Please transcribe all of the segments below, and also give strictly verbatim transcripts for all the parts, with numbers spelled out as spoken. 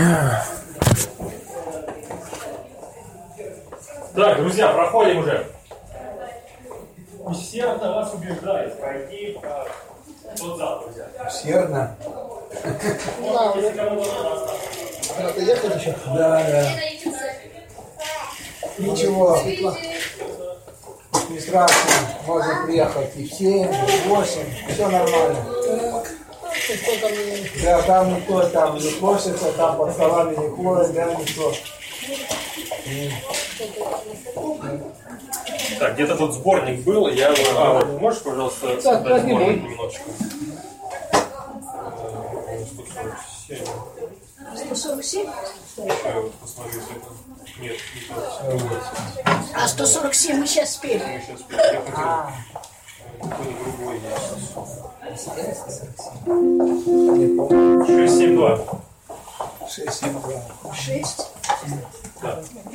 Так, друзья, проходим уже. Усердно вас убеждает пройти в тот зал, друзья. Усердно? Может, если кому-то надо остаться. Надо ехать еще? Да, да. Ничего. Не страшно. Можно приехать и в семь, и в восемь. Все нормально. Да, там никто там не просится, там под столами не ходит, да, никто. Так, где-то тут сборник был, я... А, вот, можешь, пожалуйста, Так, дать сборник возьми. немножечко? сто сорок семь? Посмотри, это... Нет, не то. А сто сорок семь мы сейчас спели. Мы сейчас спели. Я хотел... Какой-то другой есть. шесть семь два. шесть семь два. шесть. Да.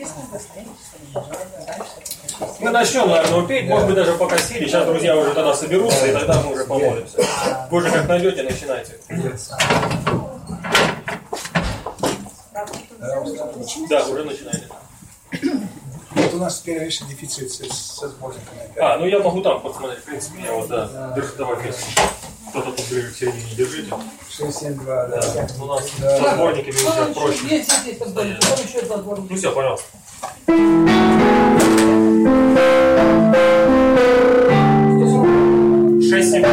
Мы начнем, наверное, петь, может быть, даже пока сели. Сейчас друзья уже тогда соберутся, и тогда мы уже помолимся. Вы же как найдете, начинайте. Да, уже начинайте. Вот у нас теперь, видишь, дефицит со, со сборниками. А, ну я могу там посмотреть, в принципе, я вот, да. Держи, давай вместе. Кто-то тут ближе к середине держите. шесть семь два, да. Да. У нас со сборниками уже проще. Есть, есть, есть, потом еще два сборника. Ну все, пожалуйста. шесть семь.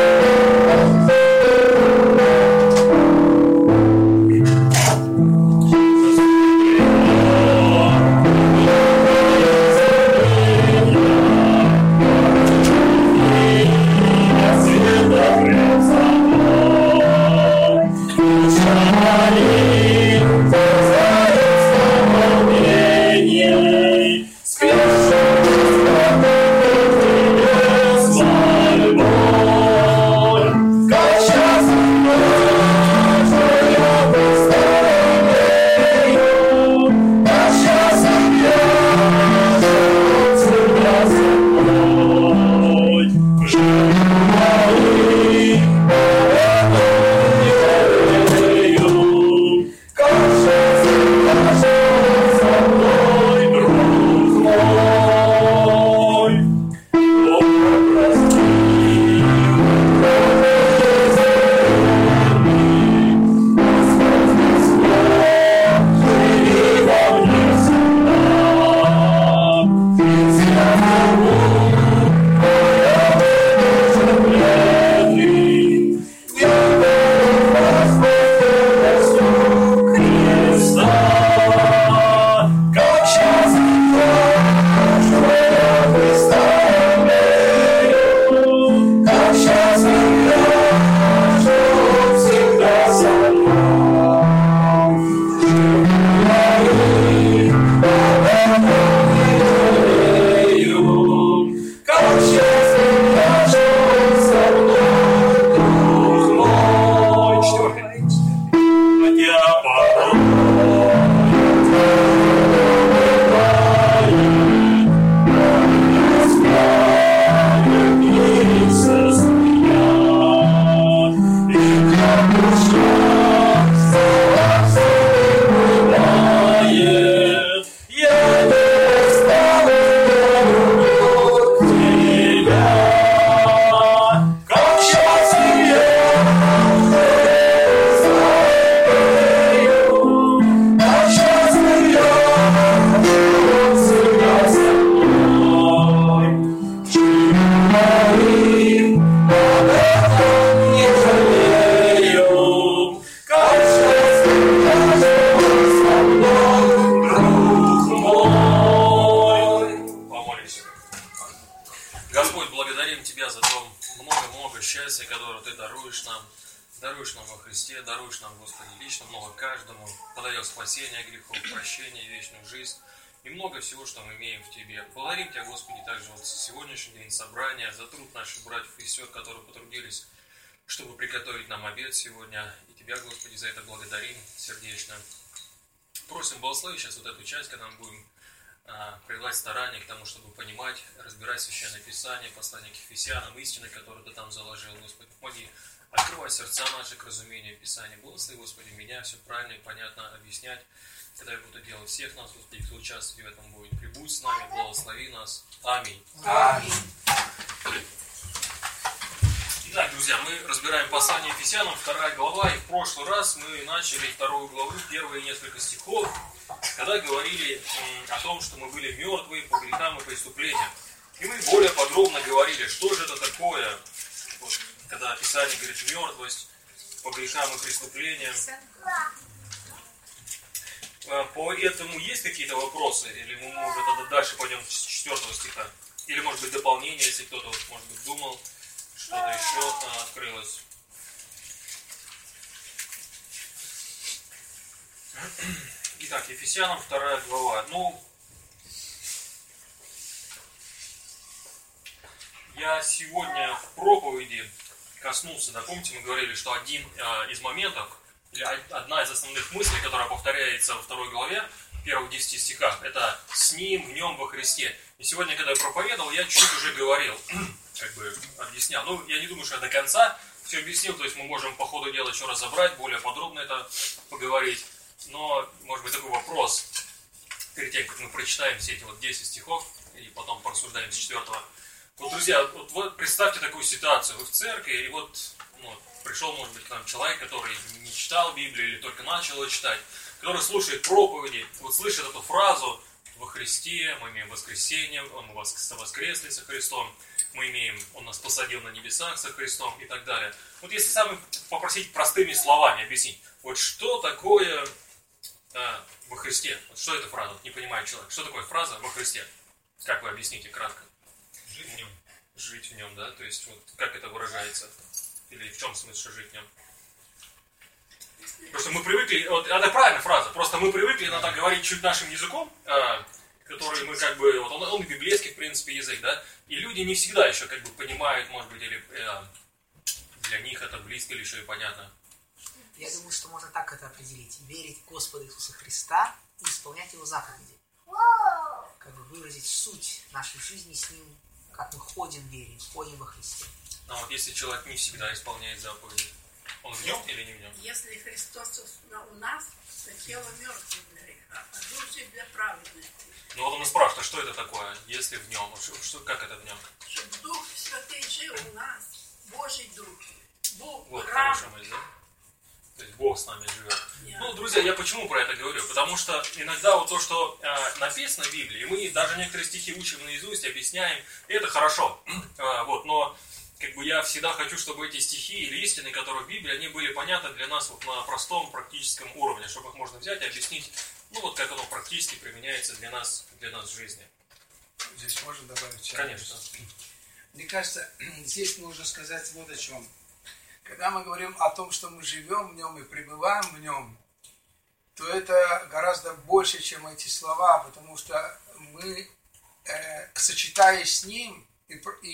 Чтобы приготовить нам обед сегодня. И Тебя, Господи, за это благодарим сердечно. Просим благослови сейчас вот эту часть, когда мы будем прилагать старания к тому, чтобы понимать, разбирать Священное Писание, послание к Ефесянам, истины, которые Ты там заложил, Господи. Помоги открывать сердца наши к разумению Писания. Благослови, Господи, меня все правильно и понятно объяснять, когда я буду делать всех нас, Господи, кто участвует в этом будет. Прибудь с нами, благослови нас. Аминь. Аминь. Итак, друзья, мы разбираем послание Ефесянам, вторая глава, и в прошлый раз мы начали вторую главу, первые несколько стихов, когда говорили о том, что мы были мертвы по грехам и преступлениям. И мы более подробно говорили, что же это такое, вот, когда Писание говорит мертвость по грехам и преступлениям. По этому есть какие-то вопросы? Или мы, может, тогда дальше пойдем с четвертого стиха? Или, может быть, дополнение, если кто-то, может быть, думал, что-то еще а, открылось. Итак, Ефесянам вторая глава. Ну, я сегодня в проповеди коснулся, да, помните, мы говорили, что один а, из моментов, или одна из основных мыслей, которая повторяется во второй главе, в первых десяти стихах, это «с Ним, в Нем, во Христе». И сегодня, когда я проповедовал, я чуть уже говорил, как бы объяснял. Ну, я не думаю, что я до конца все объяснил, то есть мы можем по ходу дела еще разобрать, более подробно это поговорить. Но, может быть, такой вопрос, перед тем, как мы прочитаем все эти вот десять стихов, и потом порассуждаем с четвертого. Вот, друзья, вот, вот представьте такую ситуацию, вы в церкви, и вот ну, пришел, может быть, к нам человек, который не читал Библию или только начал ее читать, который слушает проповеди, вот слышит эту фразу «Во Христе мы имеем воскресение, мы воскресли со Христом, мы имеем, Он нас посадил на небесах со Христом» и так далее. Вот если сами попросить простыми словами объяснить, вот что такое э, «во Христе», вот что эта фраза, вот не понимает человек, что такое фраза «во Христе», как вы объясните кратко? Жить в нем. Жить в нем, да, то есть вот как это выражается, или в чем смысл, что жить в нем? Просто мы привыкли, вот это правильная фраза, просто мы привыкли иногда говорить чуть нашим языком, э, который мы как бы, вот он, он библейский, в принципе, язык, да, и люди не всегда еще как бы понимают, может быть, или э, для них это близко или еще и понятно. Я думаю, что можно так это определить. Верить в Господа Иисуса Христа и исполнять Его заповеди. Как бы выразить суть нашей жизни с Ним, как мы ходим в вере, ходим во Христе. А вот если человек не всегда исполняет заповеди, он в нем или не в нем? Если Христос у нас, то тело мертвое для греха, а душа для праведности. Ну вот он и спрашивает, а что это такое, если в нем? Что, что, как это в нем? Чтобы Дух Святый жил у нас, Божий Дух. Бог, Вот храм. хорошая мысль, да? То есть Бог с нами живет. Yeah. Ну, друзья, я почему про это говорю? Потому что иногда вот то, что э, написано в Библии, мы даже некоторые стихи учим наизусть, объясняем, и это хорошо. э, вот, но как бы я всегда хочу, чтобы эти стихи или истины, которые в Библии, они были понятны для нас вот на простом практическом уровне, чтобы их можно взять и объяснить, ну вот как оно практически применяется для нас, для нас в жизни. Здесь можно добавить? Конечно. Мне кажется, здесь нужно сказать вот о чем. Когда мы говорим о том, что мы живем в нем и пребываем в нем, то это гораздо больше, чем эти слова, потому что мы, э, сочетаясь с ним, и,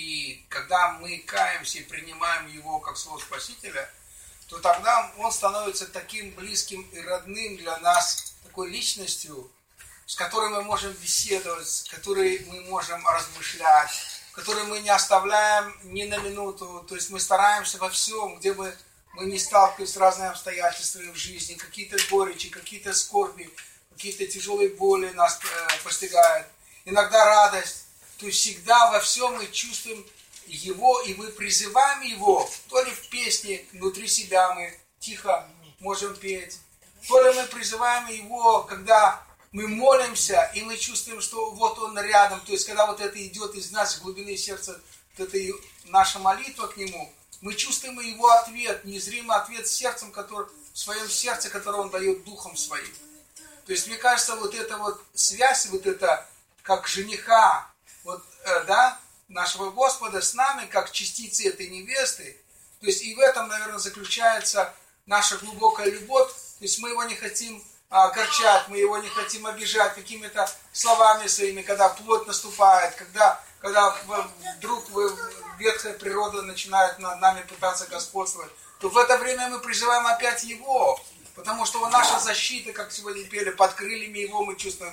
и когда мы каемся и принимаем его как своего Спасителя, то тогда он становится таким близким и родным для нас, такой личностью, с которой мы можем беседовать, с которой мы можем размышлять, которые мы не оставляем ни на минуту, то есть мы стараемся во всем, где бы мы не сталкивались с разными обстоятельствами в жизни, какие-то горечи, какие-то скорби, какие-то тяжелые боли нас э, постигают, иногда радость, то есть всегда во всем мы чувствуем Его, и мы призываем Его, то ли в песне внутри себя мы тихо можем петь, то ли мы призываем Его, когда мы молимся, и мы чувствуем, что вот Он рядом. То есть, когда вот это идет из нас, из глубины сердца, вот это наша молитва к Нему, мы чувствуем Его ответ, незримый ответ сердцем, который, в своем сердце, который Он дает Духом Своим. То есть, мне кажется, вот эта вот связь, вот это, как жениха, вот, э, да, нашего Господа с нами, как частицы этой невесты. То есть, и в этом, наверное, заключается наша глубокая любовь. То есть, мы Его не хотим огорчать, мы Его не хотим обижать какими-то словами своими, когда плоть наступает, когда, когда вдруг ветхая природа начинает над нами пытаться господствовать, то в это время мы призываем опять Его, потому что Он наша защита, как сегодня пели, под крыльями Его мы чувствуем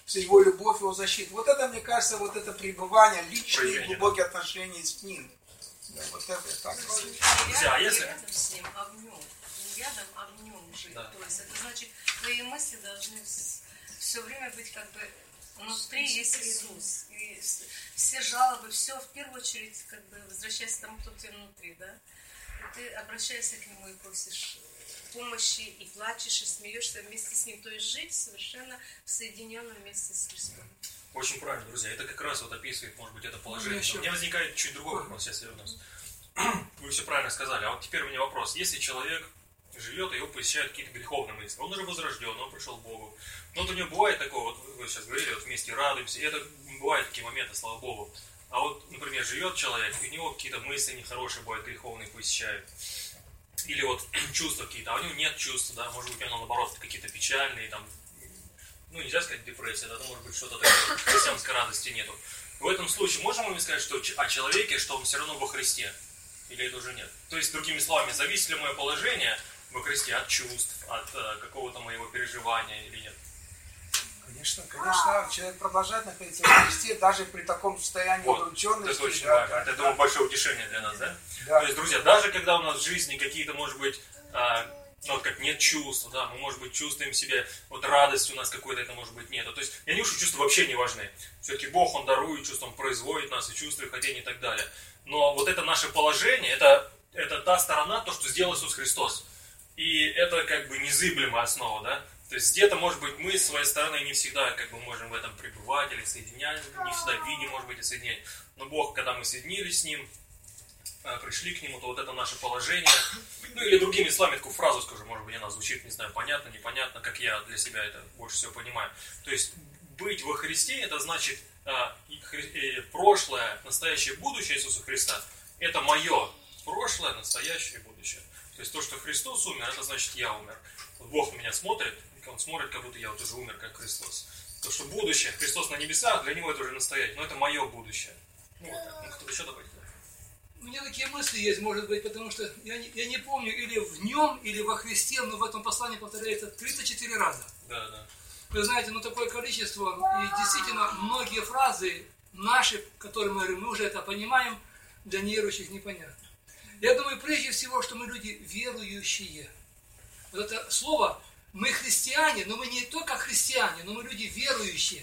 что его любовь, его защита. Вот это, мне кажется, вот это пребывание, личные Проявление, глубокие отношения с ним. Да, вот это так. Друзья, а если- Не рядом с ним, а в нем. Не рядом, а в нем жить. Да. То есть это значит, твои мысли должны все время быть как бы внутри есть Иисус. И с- все жалобы, все в первую очередь как бы возвращается к тому, кто у тебя внутри, да? И ты обращаешься к нему и просишь помощи, и плачешь, и смеешься вместе с ним. То есть жить совершенно в соединенном вместе с Христом. Очень правильно, друзья. Это как раз вот описывает, может быть, это положение. еще- Но у меня возникает чуть другой вопрос, если у нас. Вы все правильно сказали. А вот теперь у меня вопрос. Если человек живет, и его посещают какие-то греховные мысли, он уже возрожден, он пришел к Богу. Но вот у него бывает такое, вот вы сейчас говорили, вот вместе радуемся, и это бывают такие моменты, слава Богу. А вот, например, живет человек, и у него какие-то мысли нехорошие бывают, греховные посещают. Или вот чувства какие-то, а у него нет чувств, да, может быть, у него наоборот какие-то печальные, там, ну, нельзя сказать депрессия, да, ну, может быть, что-то такое, христианской радости нету. В этом случае можем мы сказать, что ч- о человеке, что он все равно во Христе? Или это уже нет? То есть, другими словами, зависит ли мое положение во Христе от чувств, от э, какого-то моего переживания или нет? Конечно, конечно, человек продолжает находиться в Христе, даже при таком состоянии Вот, удрученности. это очень да, важно. да, Это, да. думаю, большое утешение для нас, да? Да. То есть, друзья, даже когда у нас в жизни какие-то, может быть, а, ну, вот как нет чувств, да, мы, может быть, чувствуем себе, вот радость у нас какой-то, это, может быть, нету. То есть, я не говорю, что чувства вообще не важны. Все-таки Бог, Он дарует чувства, Он производит нас, и чувства, и хотения, и так далее. Но вот это наше положение, это, это та сторона, то, что сделал Иисус Христос. И это как бы незыблемая основа, да? То есть где-то, может быть, мы с своей стороны не всегда как бы можем в этом пребывать или соединять, не всегда видим, может быть, и соединять. Но Бог, когда мы соединились с Ним, пришли к Нему, то вот это наше положение. Ну или другими словами, такую фразу скажу, может быть, она звучит, не знаю, понятно, непонятно, как я для себя это больше всего понимаю. То есть быть во Христе, это значит прошлое, настоящее, будущее Иисуса Христа. Это мое прошлое, настоящее, будущее. То есть то, что Христос умер, это значит я умер. Вот Бог на меня смотрит, и Он смотрит, как будто я вот уже умер, как Христос. То, что будущее, Христос на небесах, для Него это уже настоящее, но это мое будущее. Ну, вот так. Ну, кто-то еще добавит? У меня такие мысли есть, может быть, потому что я не, я не помню, или в нем, или во Христе, но в этом послании повторяется тридцать четыре раза. Да, да. Вы знаете, ну такое количество, и действительно многие фразы наши, которые мы говорим, мы уже это понимаем, для неверующих непонятно. Я думаю, прежде всего, что мы люди верующие. Вот это слово, мы христиане, но мы не только христиане, но мы люди верующие.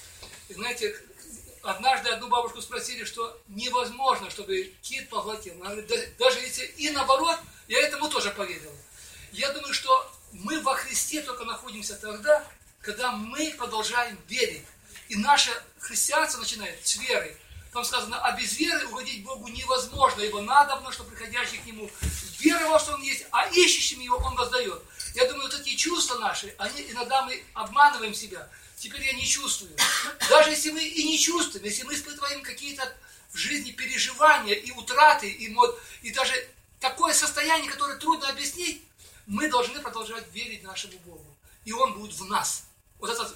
И знаете, однажды одну бабушку спросили, что невозможно, чтобы кит поглотил. Она говорит, «Да- даже если и наоборот, я этому тоже поверила. Я думаю, что мы во Христе только находимся тогда, когда мы продолжаем верить. И наше христианство начинает с веры. Там сказано, а без веры угодить Богу невозможно, ибо надобно, что приходящий к Нему веровал, что Он есть, а ищущим Его Он воздает. Я думаю, вот эти чувства наши, они, иногда мы обманываем себя. Теперь я не чувствую. Даже если мы и не чувствуем, если мы испытываем какие-то в жизни переживания и утраты, и, мод, и даже такое состояние, которое трудно объяснить, мы должны продолжать верить нашему Богу. И Он будет в нас. Вот это,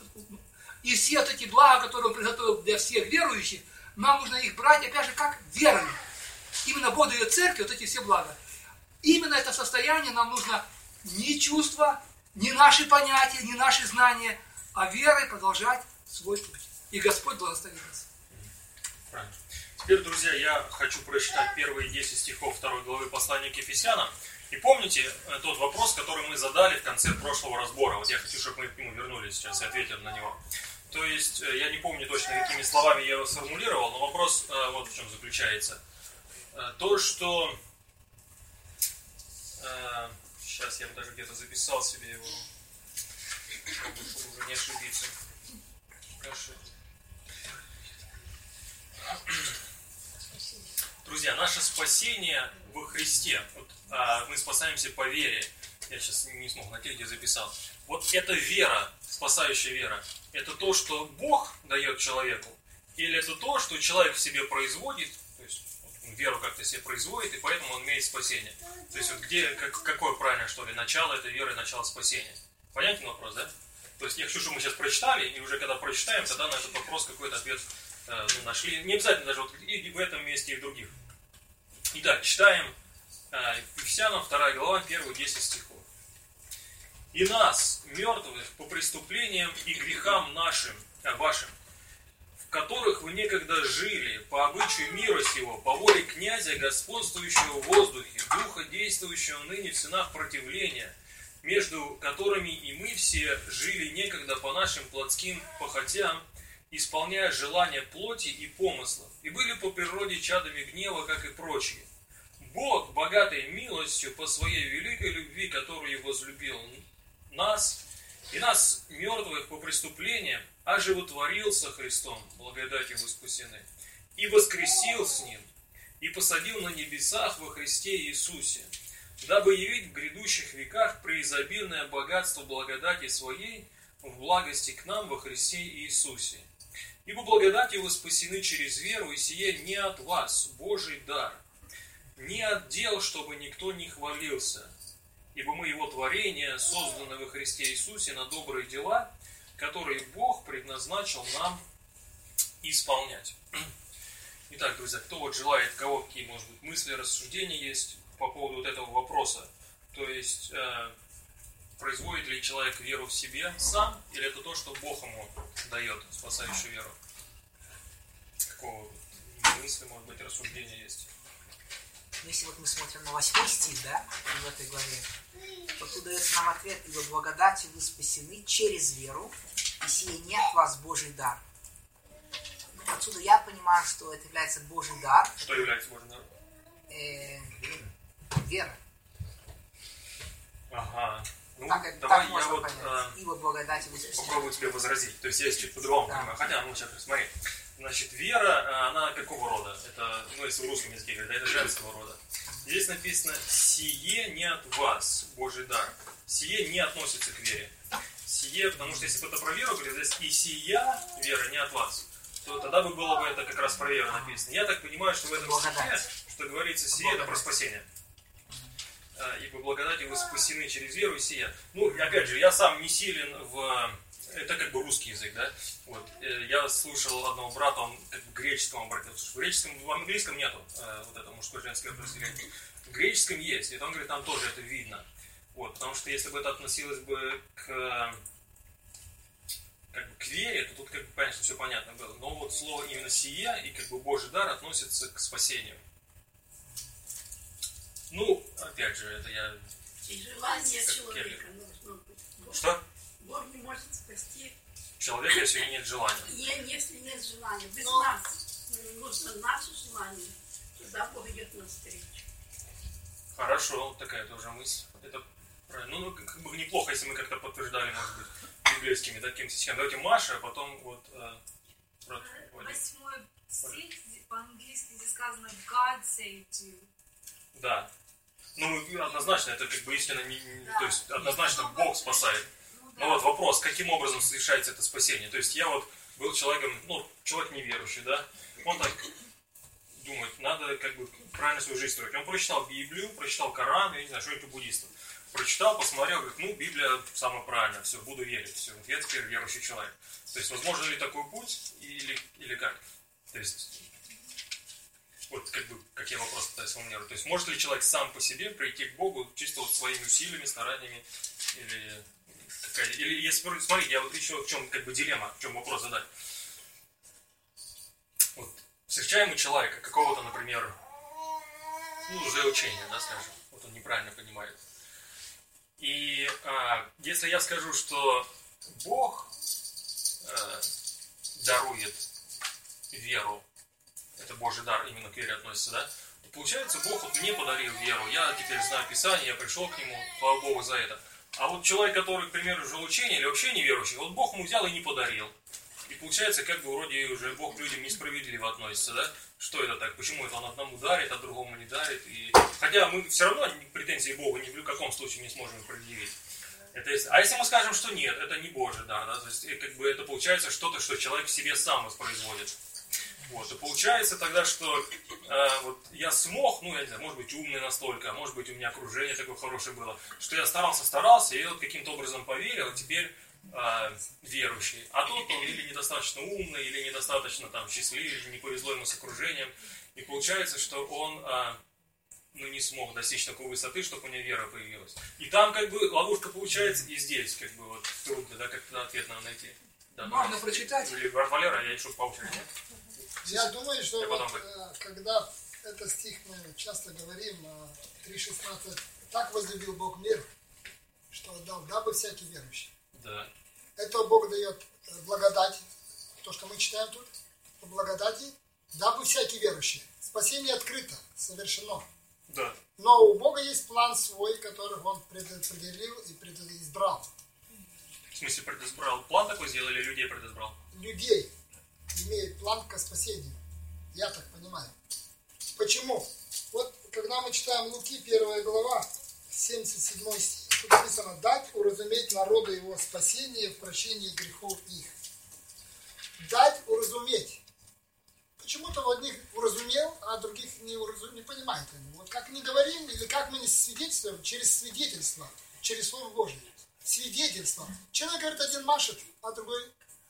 и все вот эти блага, которые Он приготовил для всех верующих, нам нужно их брать, опять же, как верой. Именно Бог дает церкви вот эти все блага. Именно это состояние нам нужно не чувства, не наши понятия, не наши знания, а верой продолжать свой путь. И Господь благословит нас. Правильно. Теперь, друзья, я хочу прочитать первые десять стихов второй главы послания к Ефесянам. И помните тот вопрос, который мы задали в конце прошлого разбора? Вот я хочу, чтобы мы к нему вернулись сейчас и ответили на него. То есть, я не помню точно, какими словами я его сформулировал, но вопрос вот в чем заключается. То, что... Сейчас я даже где-то записал себе его, чтобы уже не ошибиться. Прошу. Друзья, наше спасение во Христе. Вот, а, мы спасаемся по вере. Я сейчас не смог найти, где записал. Вот эта вера, спасающая вера, это то, что Бог дает человеку, или это то, что человек в себе производит, то есть вот, веру как-то себе производит, и поэтому он имеет спасение. То есть вот где, как, какое правильное, что ли, начало этой веры, начало спасения. Понятен вопрос, да? То есть я хочу, чтобы мы сейчас прочитали, и уже когда прочитаем, тогда на этот вопрос какой-то ответ э, ну, нашли. Не обязательно даже вот и в этом месте, и в других. Итак, читаем э, Ефесянам вторая глава, первые десять стихов. «И нас, мертвых по преступлениям и грехам нашим, а, вашим, в которых вы некогда жили, по обычаю мира сего, по воле князя, господствующего в воздухе, духа, действующего ныне в сынах противления, между которыми и мы все жили некогда по нашим плотским похотям, исполняя желания плоти и помыслов, и были по природе чадами гнева, как и прочие. Бог, богатой милостью по своей великой любви, которую возлюбил нас, и нас, мертвых по преступлениям, оживотворил со Христом, благодатью вы спасены, и воскресил с Ним, и посадил на небесах во Христе Иисусе, дабы явить в грядущих веках преизобильное богатство благодати Своей в благости к нам во Христе Иисусе. Ибо благодатью вы спасены через веру, и сие не от вас, Божий дар, не от дел, чтобы никто не хвалился. Ибо мы Его творение, созданы во Христе Иисусе на добрые дела, которые Бог предназначил нам исполнять. Итак, друзья, кто вот желает, у кого какие, может быть, мысли, рассуждения есть по поводу вот этого вопроса? То есть, э, производит ли человек веру в себе сам, или это то, что Бог ему дает, спасающую веру? Какого мысли, может быть, рассуждения есть? Ну, если вот мы смотрим на восьмой стих, да, в этой главе, то тут дается нам ответ: «Ибо благодатью вы спасены через веру, и сие не от вас Божий дар». Отсюда я понимаю, что это является Божий дар. Что является Божий дар? Э, вера. Ага. Ну, так, это, давай так я можно вот понять. а, Ибо благодатью вы спасены. попробую тебе возразить. То есть я чуть по-другому Да. понимаю. Хотя, ну, сейчас смотри. Значит, вера, она какого рода? Это, ну, если в русском языке говорить, это женского рода. Здесь написано: «Сие не от вас, Божий дар». Сие не относится к вере. Сие, потому что если бы это про веру говорит, здесь «и сия вера не от вас», то тогда бы было бы это как раз про веру написано. Я так понимаю, что в этом стихе, что говорится «сие», это про спасение. «Ибо благодатью вы спасены через веру, и сия». Ну, опять же, я сам не силен в... Это как бы русский язык, да? Вот. Я слушал одного брата, он как бы к греческому обратился. В греческом, в английском нету э, вот это мужское-женское определение. В греческом есть, и он говорит, там тоже это видно. Вот, потому что если бы это относилось бы к, как бы, к вере, то тут, как бы, конечно, все понятно было. Но вот слово именно «сия» и как бы Божий дар относится к спасению. Ну, опять же, это я... И желание как человека Келлер. должно быть. Бог, Что? Бог не может спасти, Человека, если нет желания. не- если нет желания. Без Но- нас. Нужно наше желание. Тогда Бог идет навстречу. Хорошо, вот такая тоже мысль. Это правильно. Ну, как бы неплохо, если мы как-то подтверждали, может быть, библейскими такими стихами. Давайте Маша, а потом вот... Э, брат Вадим. Восьмой стих по-английски здесь сказано God saved you. Да. Ну, однозначно, это как бы истина, не, не- Да. то есть однозначно Бог спасает. Ну, Но вот вопрос, каким образом совершается это спасение? То есть я вот был человеком, ну, человек неверующий, да, он так думает, надо как бы правильно свою жизнь строить. Он прочитал Библию, прочитал Коран, я не знаю, что это буддистов. Прочитал, посмотрел, говорит, ну, Библия самое правильное, все, буду верить, все, вот я теперь верующий человек. То есть, возможно ли такой путь или, или как? То есть, вот как бы, как я вопрос пытаюсь сформулировать. То есть, может ли человек сам по себе прийти к Богу чисто вот своими усилиями, стараниями, или какая, или если, смотрите, я вот еще в чем как бы дилемма, в чем вопрос задать. Вот, встречаем у человека какого-то, например, ну, лжеучения, да, скажем, вот он неправильно понимает. И а, если я скажу, что Бог а, дарует веру, это Божий дар, именно к вере относится, да, то получается, Бог вот мне подарил веру, я теперь знаю Писание, я пришел к Нему, слава Богу за это. А вот человек, который, к примеру, лжеучение или вообще неверующий, вот Бог ему взял и не подарил. И получается, как бы вроде уже Бог к людям несправедливо относится, да? Что это так? Почему это он одному дарит, а другому не дарит? И... Хотя мы все равно претензии Богу ни в каком случае не сможем предъявить. Это если... А если мы скажем, что нет, это не Божий дар, да? То есть как бы это получается что-то, что человек в себе сам воспроизводит. Вот. И получается тогда, что э, вот я смог, ну я не знаю, может быть умный настолько, может быть у меня окружение такое хорошее было, что я старался, старался, и вот каким-то образом поверил, и теперь э, верующий. А тот он или недостаточно умный, или недостаточно там счастливый, или не повезло ему с окружением. И получается, что он э, ну, не смог достичь такой высоты, чтобы у него вера появилась. И там как бы ловушка получается, и здесь как бы вот трудно, да, как-то ответ надо найти. Да, Можно прочитать? Или брат Валера, я еще по очереди. Я думаю, что Я вот, потом... э, когда этот стих мы часто говорим, э, три шестнадцать, так возлюбил Бог мир, что отдал, дабы всякий верующий. Да. Это Бог дает благодать, то, что мы читаем тут, по благодати, дабы всякий верующий. Спасение открыто, совершено. Да. Но у Бога есть план свой, который Он предопределил и предизбрал. В смысле, предизбрал? План такой сделал или людей предизбрал? Людей имеет план к спасению. Я так понимаю. Почему? Вот когда мы читаем Луки, первая глава, семьдесят седьмой стих, тут написано: «Дать уразуметь народу его спасение в прощении грехов их». Дать уразуметь. Почему-то у одних уразумел, а других не, уразум... не понимает. Вот как мы говорим, или как мы не свидетельствуем, через свидетельство, через Слово Божие. Свидетельство. Человек говорит, один машет, а другой...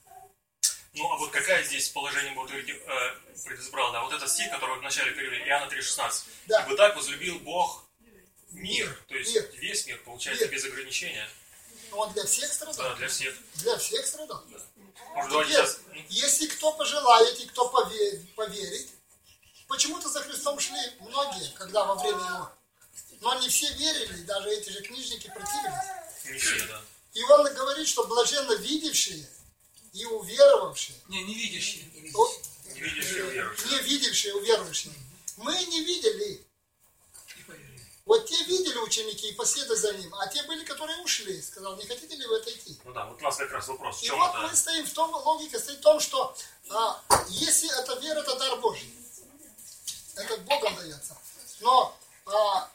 Ну, а вот какая здесь положение, вот говорите, э, предизбрал, да, вот этот стих, который вы вначале перевели, Иоанна три шестнадцать. Да. «Ибо так возлюбил Бог мир», то есть мир. весь мир, получается, Мир. без ограничения. Он для всех страдал? Да, для всех. Для всех страдал? Да. Может, давайте Теперь, сейчас... если кто пожелает и кто поверит, поверит, почему-то за Христом шли многие, когда во время Его. Но не все верили, даже эти же книжники противились. Не все, да. И он говорит, что блаженно видевшие и уверовавшие. Не, не видящие. Не видящие уверующие. Не видевшие, уверовавшие. Мы не видели. И поверили. Вот те видели ученики и последовали за ним, а те были, которые ушли. Сказал, не хотите ли вы отойти? Ну да, вот у нас как раз вопрос. В И чем вот это? мы стоим в том, логика стоит в том, что а, если это вера, это дар Божий. Это Богом дается. Но а,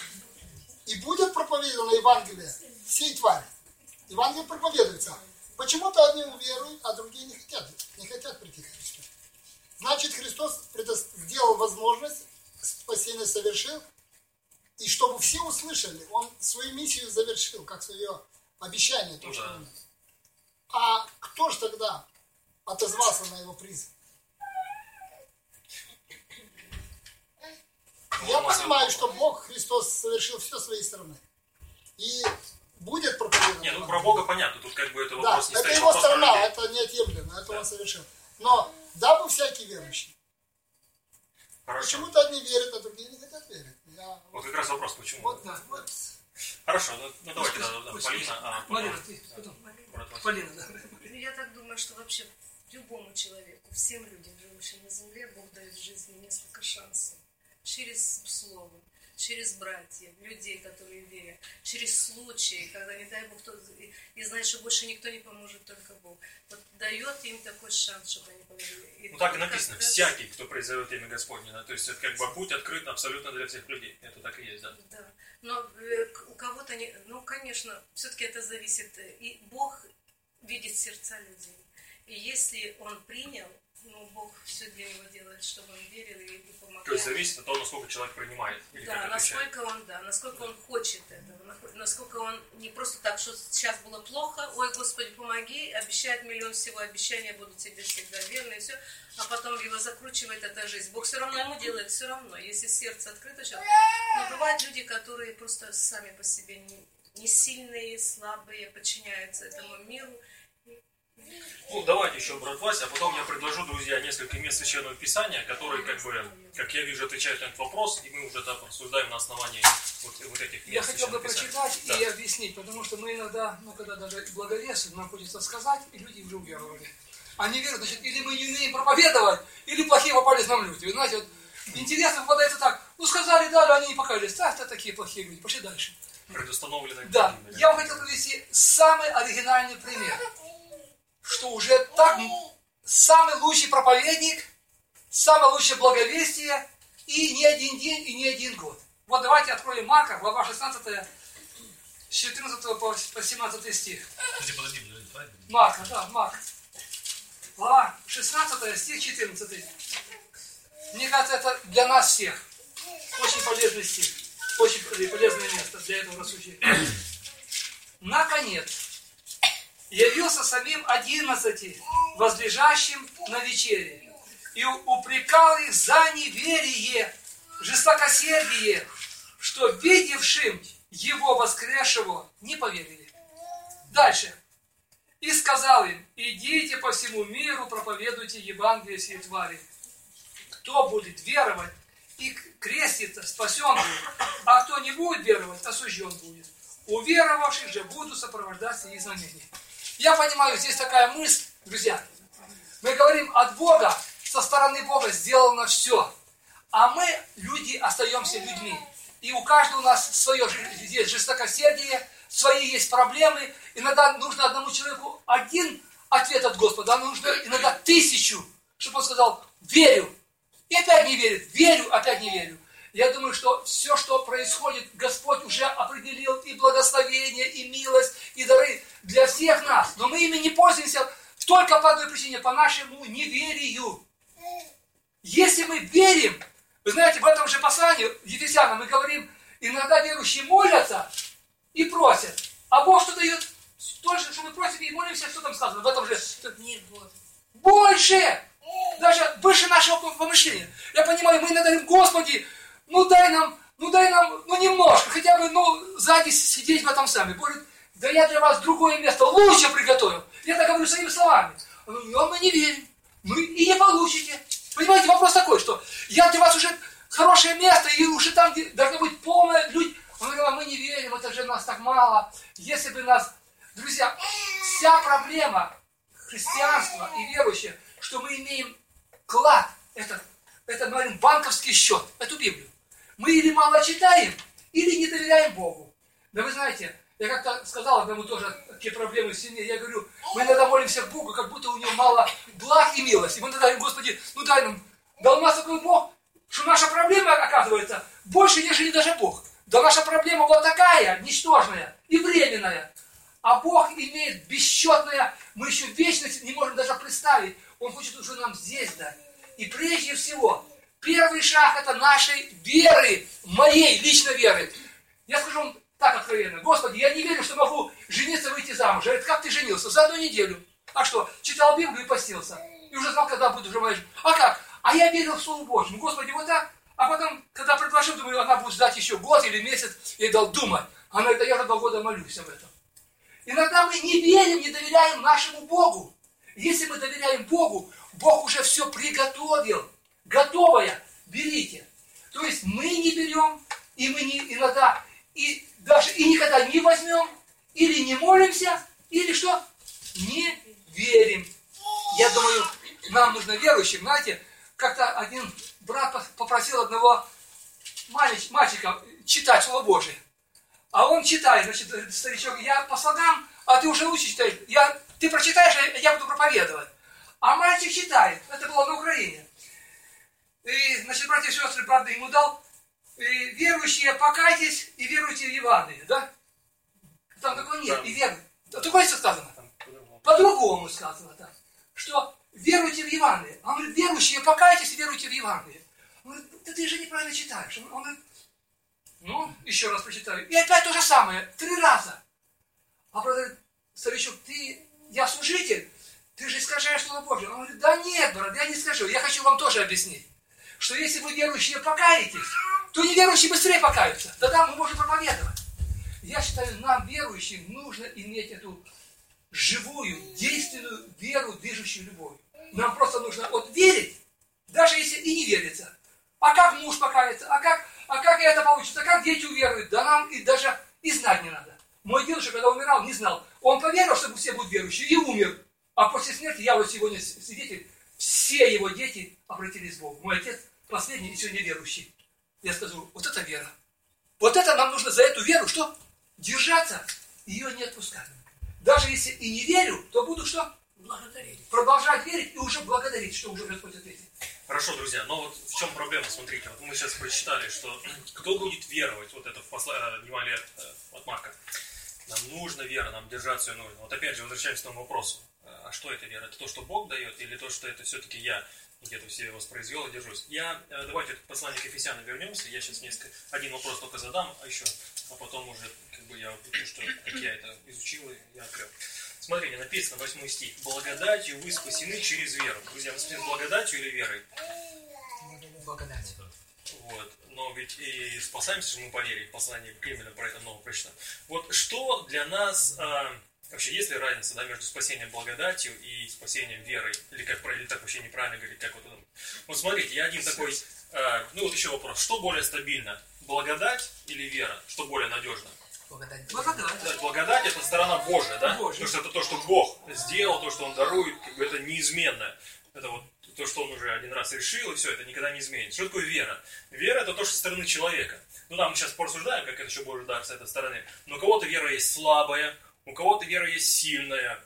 и будет проповедовано Евангелие всей твари. Евангелие проповедуется. Почему-то одни уверуют, а другие не хотят, не хотят прийти к Христу. Значит, Христос сделал возможность, спасение совершил, и чтобы все услышали, Он свою миссию завершил, как свое обещание. То, Ну, что да. он... А кто же тогда отозвался на Его призыв? Я понимаю, что Бог, Христос, совершил все с своей стороны. И будет проповедовать. Не, ну про Бога понятно, тут как бы это Да, вопрос не это стоит. Его вопрос про сторона, людей. это неотъемлемо, это Да. Он совершил. Но дабы всякий верующий. Хорошо. Почему-то одни верят, а другие не хотят верить. Я... Вот как раз вопрос, почему. Вот, Да. вот. Хорошо, ну, ну давайте, да, да, Пусть, Полина, а потом... Марина, ты потом. брат Вася. Полина, да. Ну, я так думаю, что вообще любому человеку, всем людям, живущим на земле, Бог дает в жизни несколько шансов. Через слово, через братьев, людей, которые верят, через случаи, когда, не дай Бог, кто и, и знает, что больше никто не поможет, только Бог. Вот дает им такой шанс, чтобы они поверили. И Ну так и только написано, когда- всякий, кто призовет имя Господне, да, то есть это как бы путь открыт абсолютно для всех людей, это так и есть, да. Да, но э, к- у кого-то не... Ну, конечно, все-таки это зависит. э, И Бог видит сердца людей. И если Он принял, ну, Бог все для него делает, чтобы он верил и, и помогал. То есть зависит от того, насколько человек принимает или Да, как отвечает. насколько он, да, насколько он хочет этого, нахо- насколько он не просто так, что сейчас было плохо, ой, Господи, помоги, обещает миллион всего, обещания будут тебе всегда верны, и все, а потом его закручивает эта жизнь. Бог все равно ему делает, все равно, если сердце открыто сейчас. Но бывают люди, которые просто сами по себе не, не сильные, слабые, подчиняются этому миру. Ну, давайте еще, брат Вася, а потом я предложу, друзья, несколько мест Священного Писания, которые, как бы, как я вижу, отвечают на этот вопрос, и мы уже там рассуждаем на основании вот, вот этих мест Я хотел бы Священного Писания. прочитать Да. и объяснить, потому что мы иногда, ну, когда даже благовествуем, нам хочется сказать, и люди уже уверовали. Они верят, значит, или мы не умеем проповедовать, или плохие попались нам люди. Вы знаете, вот интересно попадается так, ну, сказали, да, они не покаялись, да, это такие плохие люди, пошли дальше. Предустановлены. Да, я вам хотел привести самый оригинальный пример, что уже так самый лучший проповедник, самое лучшее благовестие, и не один день, и не один год. Вот давайте откроем Марка, глава шестнадцатая, с четырнадцатого по семнадцатый стих. Подожди, подожди, подожди, правильно? Марка, да, Марк. Глава шестнадцатая, стих четырнадцатый. Мне кажется, это для нас всех очень полезный стих, очень полезное место для этого рассуждения. Наконец, явился самим одиннадцати, возлежащим на вечере, и упрекал их за неверие, жестокосердие, что видевшим его воскресшего не поверили. Дальше. И сказал им: идите по всему миру, проповедуйте Евангелие сей твари. Кто будет веровать и креститься, спасен будет, а кто не будет веровать, осужден будет. У веровавших же будут сопровождаться и знамения. Я понимаю, здесь такая мысль, друзья. Мы говорим от Бога, со стороны Бога сделано все. А мы, люди, остаемся людьми. И у каждого у нас свое есть жестокосердие, свои есть проблемы. Иногда нужно одному человеку один ответ от Господа, а нужно иногда тысячу, чтобы он сказал: верю. И опять не верит, верю, опять не верю. Я думаю, что все, что происходит, Господь уже определил и благословение, и милость, и дары для всех нас. Но мы ими не пользуемся только по одной причине, по нашему неверию. Если мы верим, вы знаете, в этом же послании Ефесянам мы говорим, иногда верующие молятся и просят, а Бог что дает? То же, что мы просим и молимся, что там сказано? В этом же... Нет, Бог. Больше! Даже выше нашего помышления. Я понимаю, мы иногда говорим: Господи, ну дай нам, ну дай нам, ну немножко, хотя бы, ну, сзади сидеть в этом сами. Бог говорит: да я для вас другое место лучше приготовил. Я так говорю своими словами. Но мы не верим. Ну и не получите. Понимаете, вопрос такой, что я для вас уже хорошее место, и уже там должно быть полное люди. Он говорит: а мы не верим, это же нас так мало. Если бы нас... Друзья, вся проблема христианства и верующих, что мы имеем клад, это, это мы говорим, банковский счет, эту Библию. Мы или мало читаем, или не доверяем Богу. Да вы знаете, я как-то сказал одному тоже такие проблемы в семье, я говорю, мы иногда молимся к Богу, как будто у Него мало благ и милости. Мы иногда говорим: Господи, ну дай нам, да у нас такой Бог, что наша проблема, оказывается, больше, нежели даже Бог. Да наша проблема вот такая, ничтожная и временная. А Бог имеет бесчетное, мы еще вечность не можем даже представить. Он хочет уже нам здесь дать. И прежде всего, первый шаг это нашей веры, моей личной веры. Я скажу вам так откровенно: Господи, я не верю, что могу жениться, выйти замуж. Говорит: как ты женился? За одну неделю. А что? Читал Библию и постился. И уже знал, когда буду уже моя жизнь. А как? А я верил в Слово Божьему. Господи, вот так. А потом, когда предложил, думаю, она будет ждать еще год или месяц. Я ей дал думать. Она говорит: я уже два года молюсь об этом. Иногда мы не верим, не доверяем нашему Богу. Если мы доверяем Богу, Бог уже все приготовил. Готовое берите. То есть мы не берем, и мы не, иногда, и даже и никогда не возьмем, или не молимся, или что? Не верим. Я думаю, нам нужно верующим. Знаете, как-то один брат попросил одного мальчика читать Слово Божие. А он читает, значит, старичок: я по слогам, а ты уже лучше читаешь. Я, ты прочитаешь, а я буду проповедовать. А мальчик читает. Это было на Украине. И, значит, братья и сестры, правда, ему дал: и, верующие, покайтесь и веруйте в Евангелие, да? Там такого нет. И веруйте. Такое все сказано. По-другому сказано там. Что веруйте в Евангелие. Он говорит: верующие, покайтесь и веруйте в Евангелие. Он говорит: да ты же неправильно читаешь. Он говорит: ну, еще раз прочитаю. И опять то же самое. Три раза. А брат говорит: старичок, ты, я служитель, ты же искажаешь Слово Божье. Он говорит: да нет, брат, я не скажу. Я хочу вам тоже объяснить, что если вы верующие покаетесь, то неверующие быстрее покаются. Тогда мы можем проповедовать. Я считаю, нам, верующим, нужно иметь эту живую, действенную веру, движущую любовь. Нам просто нужно вот верить, даже если и не верится. А как муж покается? А как, а как это получится? А как дети уверуют? Да нам и даже и знать не надо. Мой дедушка, когда умирал, не знал. Он поверил, что все будут верующие, и умер. А после смерти, я вот сегодня свидетель, все его дети обратились к Богу. Мой отец последний и сегодня верующий. Я скажу: вот это вера. Вот это нам нужно за эту веру, что? Держаться, ее не отпускать. Даже если и не верю, то буду что? Благодарить. Продолжать верить и уже благодарить, что уже Господь ответит. Хорошо, друзья, но вот в чем проблема, смотрите, вот мы сейчас прочитали, что кто будет веровать, вот это в послании Евангелия от Марка. Нам нужна вера, нам держаться ее нужно. Вот опять же, возвращаемся к тому вопросу. А что это вера? Это то, что Бог дает, или то, что это все-таки я где-то в себе воспроизвел и держусь? Я, давайте к посланию к Ефесянам вернемся, я сейчас несколько, один вопрос только задам, а еще, а потом уже, как бы я, что, как я это изучил и я открыл. Смотрите, написано, восьмой стих. Благодатью вы спасены через веру. Друзья, мы спасены благодатью или верой? Благодать. Вот. Но ведь и спасаемся же мы по вере. В послании к Римлянам про это много прочитано. Вот что для нас, э, вообще есть ли разница, да, между спасением благодатью и спасением верой? Или как или так вообще неправильно говорить, как вот. Вот смотрите, я один такой, э, ну вот еще вопрос, что более стабильно? Благодать или вера? Что более надежно? Благодать. Благодать. Да, благодать это сторона Божия, да? Божия. Потому что это то, что Бог сделал, то, что Он дарует, как бы это неизменно. Это вот то, что Он уже один раз решил, и все, это никогда не изменится. Что такое вера? Вера это то, что со стороны человека. Ну да, мы сейчас порассуждаем, как это еще Божий дар с этой стороны. Но у кого-то вера есть слабая, у кого-то вера есть сильная.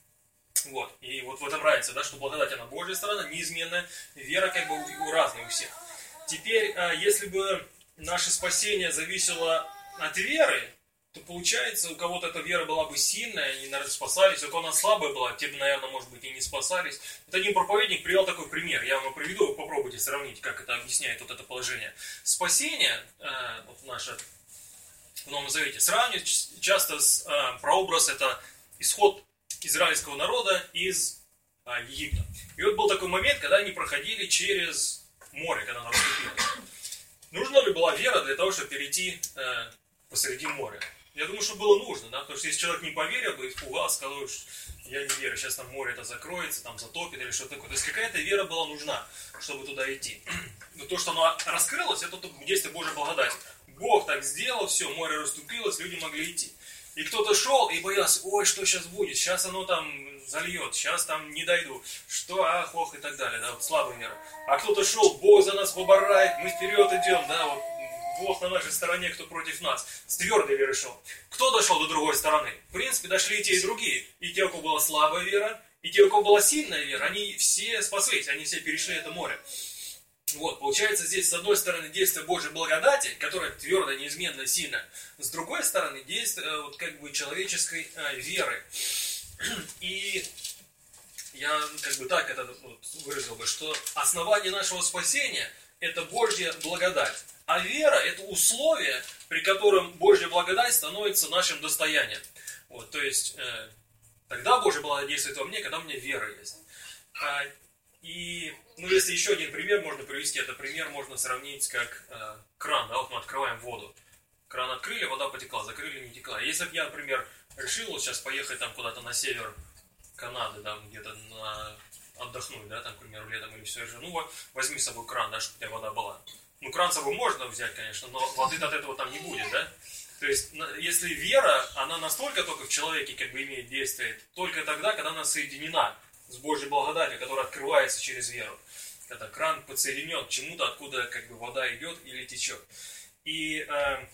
Вот. И вот в этом разница, да, что благодать она Божья сторона, неизменная. Вера как бы у, у разных у всех. Теперь, если бы наше спасение зависело от веры, то получается, у кого-то эта вера была бы сильная, они, наверное, спасались, у кого она слабая была, те бы, наверное, может быть, и не спасались. Вот один проповедник привел такой пример, я вам приведу, вы попробуйте сравнить, как это объясняет вот это положение. Спасение, э, вот наше в Новом Завете, сравнивают часто с э, прообраз, это исход израильского народа из э, Египта. И вот был такой момент, когда они проходили через море, когда оно расступилось. Нужна ли была вера для того, чтобы перейти э, посреди моря? Я думаю, что было нужно, да, потому что если человек не поверил бы, испугался, сказал, что я не верю, сейчас там море это закроется, там затопит или что-то такое. То есть какая-то вера была нужна, чтобы туда идти. Но то, что оно раскрылось, это действие Божьей благодати. Бог так сделал, все, море расступилось, люди могли идти. И кто-то шел и боялся, ой, что сейчас будет, сейчас оно там зальет, сейчас там не дойду, что, ах, ох, и так далее, да, вот слабая вера. А кто-то шел, Бог за нас поборает, мы вперед идем, да, вот. Бог на нашей стороне, кто против нас. С твердой верой шел. Кто дошел до другой стороны? В принципе, дошли и те, и другие. И те, у кого была слабая вера, и те, у кого была сильная вера, они все спаслись, они все перешли это море. Вот, получается, здесь с одной стороны действие Божьей благодати, которая твердо, неизменно, сильно. С другой стороны действие вот, как бы человеческой э, веры. И я как бы так это вот, выразил бы, что основание нашего спасения это Божья благодать. А вера – это условие, при котором Божья благодать становится нашим достоянием. Вот, то есть, э, тогда Божья благодать действует во мне, когда у меня вера есть. А, и, ну, если еще один пример можно привести, это пример можно сравнить как э, кран, да, вот мы открываем воду. Кран открыли, вода потекла, закрыли, не текла. Если бы я, например, решил вот сейчас поехать там куда-то на север Канады, там где-то на... отдохнуть, да, там, к примеру, летом или все же, ну, возьми с собой кран, да, чтобы у тебя вода была. Ну, кран с собой можно взять, конечно, но воды от этого там не будет, да? То есть, если вера, она настолько только в человеке как бы имеет действие, только тогда, когда она соединена с Божьей благодатью, которая открывается через веру. Когда кран подсоединен к чему-то, откуда как бы вода идет или течет. И э,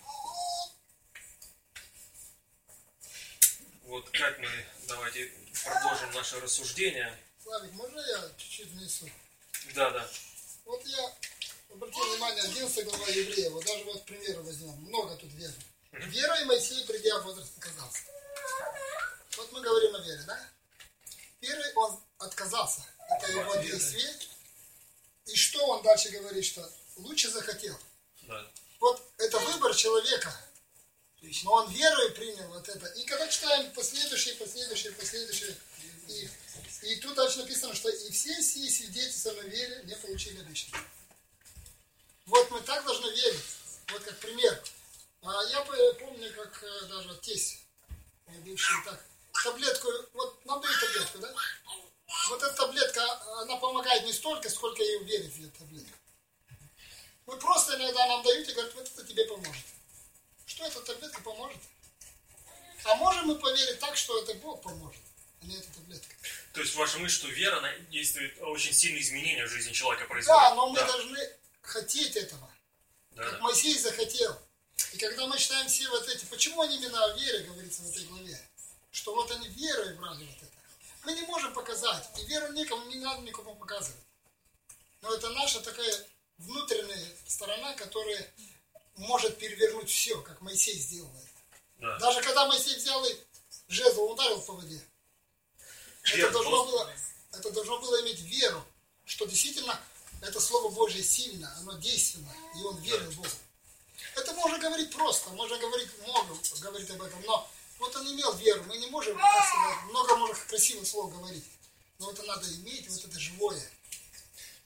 вот как мы, давайте продолжим наше рассуждение. Славик, можно я чуть-чуть внесу? Да, да. Вот я обратил внимание, одиннадцатая глава Еврея, вот даже вот примеры возьмем, много тут веры. Вера и Моисей, придя в возраст, отказался. Вот мы говорим о вере, да? Верой он отказался, это его действие. И что он дальше говорит, что лучше захотел. Да. Вот это выбор человека. Но он верой принял вот это. И когда читаем последующие, последующие, последующие, и, и тут дальше написано, что и все сии свидетельства на вере не получили лично. Вот мы так должны верить. Вот как пример. А я помню, как даже тесть, мой бывший, так, таблетку, вот нам дают таблетку, да? Вот эта таблетка, она помогает не столько, сколько ей верить в эту таблетку. Мы просто иногда нам дают и говорят, вот это тебе поможет. Что эта таблетка поможет? А можем мы поверить так, что это Бог поможет, а не эта таблетка. То есть ваша мысль, что вера она действует, очень сильные изменения в жизни человека производит? Да, но мы да. должны хотеть этого. Да, как да. Моисей захотел. И когда мы читаем все вот эти, почему они именно о вере говорится в этой главе? Что вот они верой брали вот это. Мы не можем показать, и веру никому не надо никому показывать. Но это наша такая внутренняя сторона, которая может перевернуть все, как Моисей сделал это. Да. Даже когда Моисей взял и жезл ударил по воде, это должно, было, это должно было иметь веру, что действительно это Слово Божье сильно, оно действенно, и он верил Богу. Это можно говорить просто, можно говорить много, говорить об этом, но вот он имел веру, мы не можем, как сказать, много можно красивых слов говорить, но это надо иметь, вот это живое.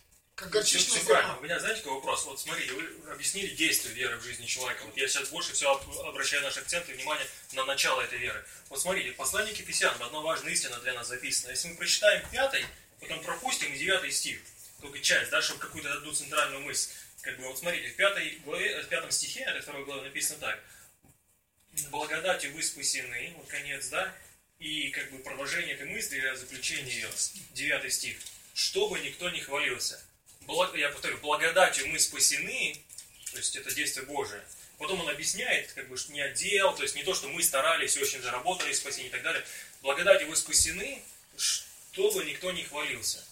Как Все, горчичное все правильно. зерно. У меня, знаете, какой вопрос? Вот смотрите, вы объяснили действие веры в жизни человека. Вот я сейчас больше всего обращаю наш акцент и внимание на начало этой веры. Вот смотрите, послание к Ефесянам, одна важная истина для нас записана. Если мы прочитаем пятый, потом пропустим и девятый стих, только часть, да, чтобы какую-то одну центральную мысль. Как бы, вот смотрите, в пятой главе, в пятом стихе, это второй главе написано так. Благодатью вы спасены, вот конец, да, и как бы продолжение этой мысли, заключение ее, девятый стих. Чтобы никто не хвалился. Благ, я повторю, благодатью мы спасены, то есть это действие Божие. Потом он объясняет, как бы, что не отдел, то есть не то, что мы старались, очень заработали спасение и так далее. Благодатью вы спасены, чтобы никто не хвалился.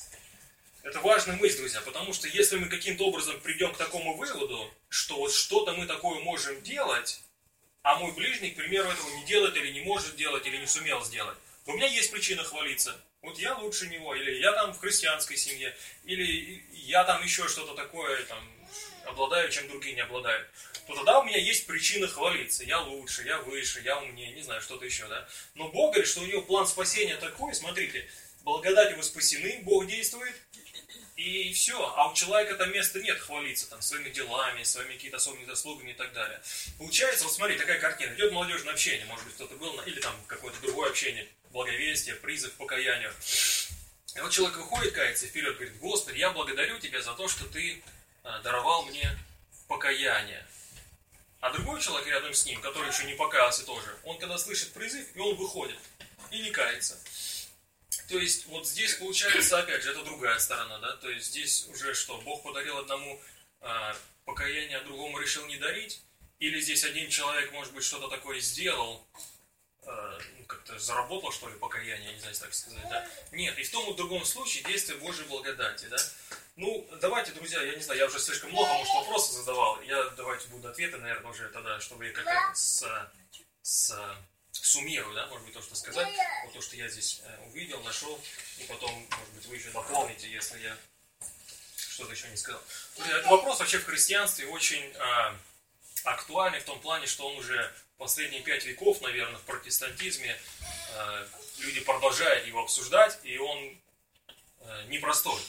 Это важная мысль, друзья, потому что если мы каким-то образом придем к такому выводу, что вот что-то мы такое можем делать, а мой ближний, к примеру, этого не делает, или не может делать, или не сумел сделать, то у меня есть причина хвалиться. Вот я лучше него, или я там в христианской семье, или я там еще что-то такое, там, обладаю, чем другие не обладают. То тогда у меня есть причина хвалиться. Я лучше, я выше, я умнее, не знаю, что-то еще, да. Но Бог говорит, что у него план спасения такой, смотрите, благодатью вы спасены, Бог действует, и все. А у человека там места нет хвалиться там, своими делами, своими какими-то особыми заслугами и так далее. Получается, вот смотри, такая картина. Идет молодежное общение, может быть, кто-то был, или там какое-то другое общение, благовестие, призыв к покаянию. И вот человек выходит, кается вперед, говорит: Господи, я благодарю Тебя за то, что Ты а, даровал мне покаяние. А другой человек рядом с ним, который еще не покаялся тоже, он когда слышит призыв, и он выходит, и не кается. То есть, вот здесь получается, опять же, это другая сторона, да, то есть здесь уже что, Бог подарил одному а, покаяние, а другому решил не дарить, или здесь один человек, может быть, что-то такое сделал, а, ну, как-то заработал, что ли, покаяние, не знаю, так сказать, да. Нет, и в том и в другом случае действие Божьей благодати, да. Ну, давайте, друзья, я не знаю, я уже слишком много, может, вопросов задавал, я давайте буду ответы, наверное, уже тогда, чтобы я как-то с... с суммирую, да, может быть, то, что сказать, вот то, что я здесь э, увидел, нашел, и потом, может быть, вы еще дополните, если я что-то еще не сказал. Этот вопрос вообще в христианстве очень э, актуальный в том плане, что он уже последние пять веков, наверное, в протестантизме э, люди продолжают его обсуждать, и он э, непростой.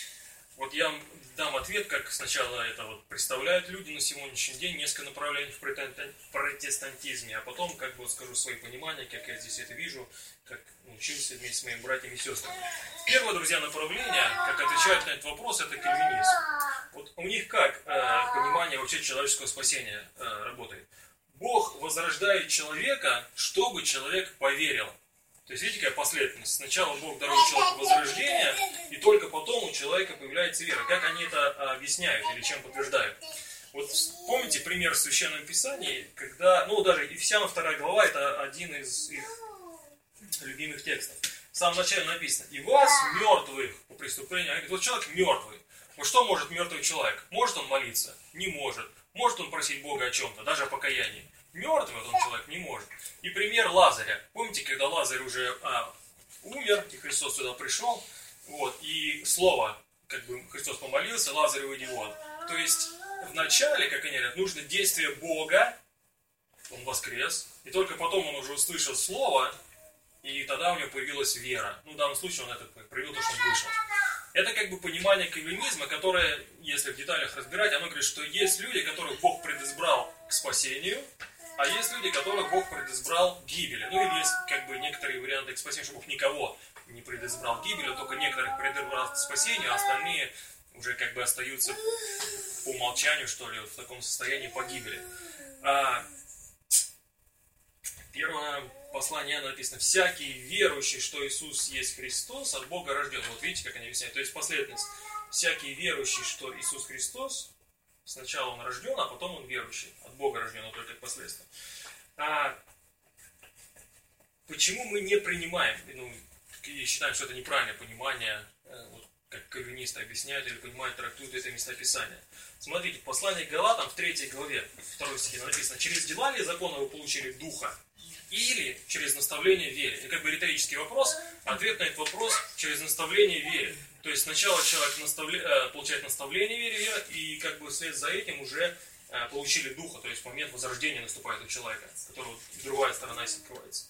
Вот я дам ответ, как сначала это вот представляют люди на сегодняшний день, несколько направлений в протестантизме, а потом, как бы, вот скажу свои понимания, как я здесь это вижу, как учился вместе с моими братьями и сестрами. Первое, друзья, направление, как отвечают на этот вопрос, это кальвинизм. Вот у них как э, понимание вообще человеческого спасения э, работает? Бог возрождает человека, чтобы человек поверил. То есть, видите, какая последовательность? Сначала Бог дарует человеку возрождение, и только потом у человека появляется вера. Как они это объясняют или чем подтверждают? Вот помните пример в Священном Писании, когда, ну, даже Ефесянам вторая глава, это один из их любимых текстов. В самом начале написано: «И вас, мертвых по преступлению». Они говорят: вот человек мертвый. Вот что может мертвый человек? Может он молиться? Не может. Может он просить Бога о чем-то, даже о покаянии? Мертвый он человек не может. И пример Лазаря. Помните, когда Лазарь уже а, умер, и Христос сюда пришел, вот, и слово, как бы Христос помолился, Лазарь выйди вон. То есть, вначале, как они говорят, нужно действие Бога, он воскрес, и только потом он уже услышал слово, и тогда у него появилась вера. Ну, в данном случае он это проявил, то, что он вышел. Это как бы понимание кальвинизма, которое, если в деталях разбирать, оно говорит, что есть люди, которых Бог предизбрал к спасению, а есть люди, которых Бог предизбрал к гибели. Ну, или есть как бы некоторые варианты к спасению, что Бог никого не предизбрал к гибели, только некоторых предизбрал к спасению, а остальные уже как бы остаются по умолчанию, что ли, в таком состоянии погибели. А первое послание написано: «Всякий верующий, что Иисус есть Христос, от Бога рожден». Вот видите, как они объясняют. То есть последовательность. Всякий верующий, что Иисус Христос, сначала он рожден, а потом он верующий. От Бога рожден, но только впоследствии. А почему мы не принимаем, ну, и считаем, что это неправильное понимание, вот, как кальвинисты объясняют или понимают, трактуют это местописание? Смотрите, в послании к Галатам в третьей главе, второй стихе написано: «Через дела ли закона вы получили Духа, или через наставление в вере?» Это как бы риторический вопрос. Ответ на этот вопрос: через наставление в вере. То есть сначала человек наставля... получает наставление в вере, вера, и как бы вслед за этим уже получили Духа. То есть момент возрождения наступает у человека, которого другая сторона открывается.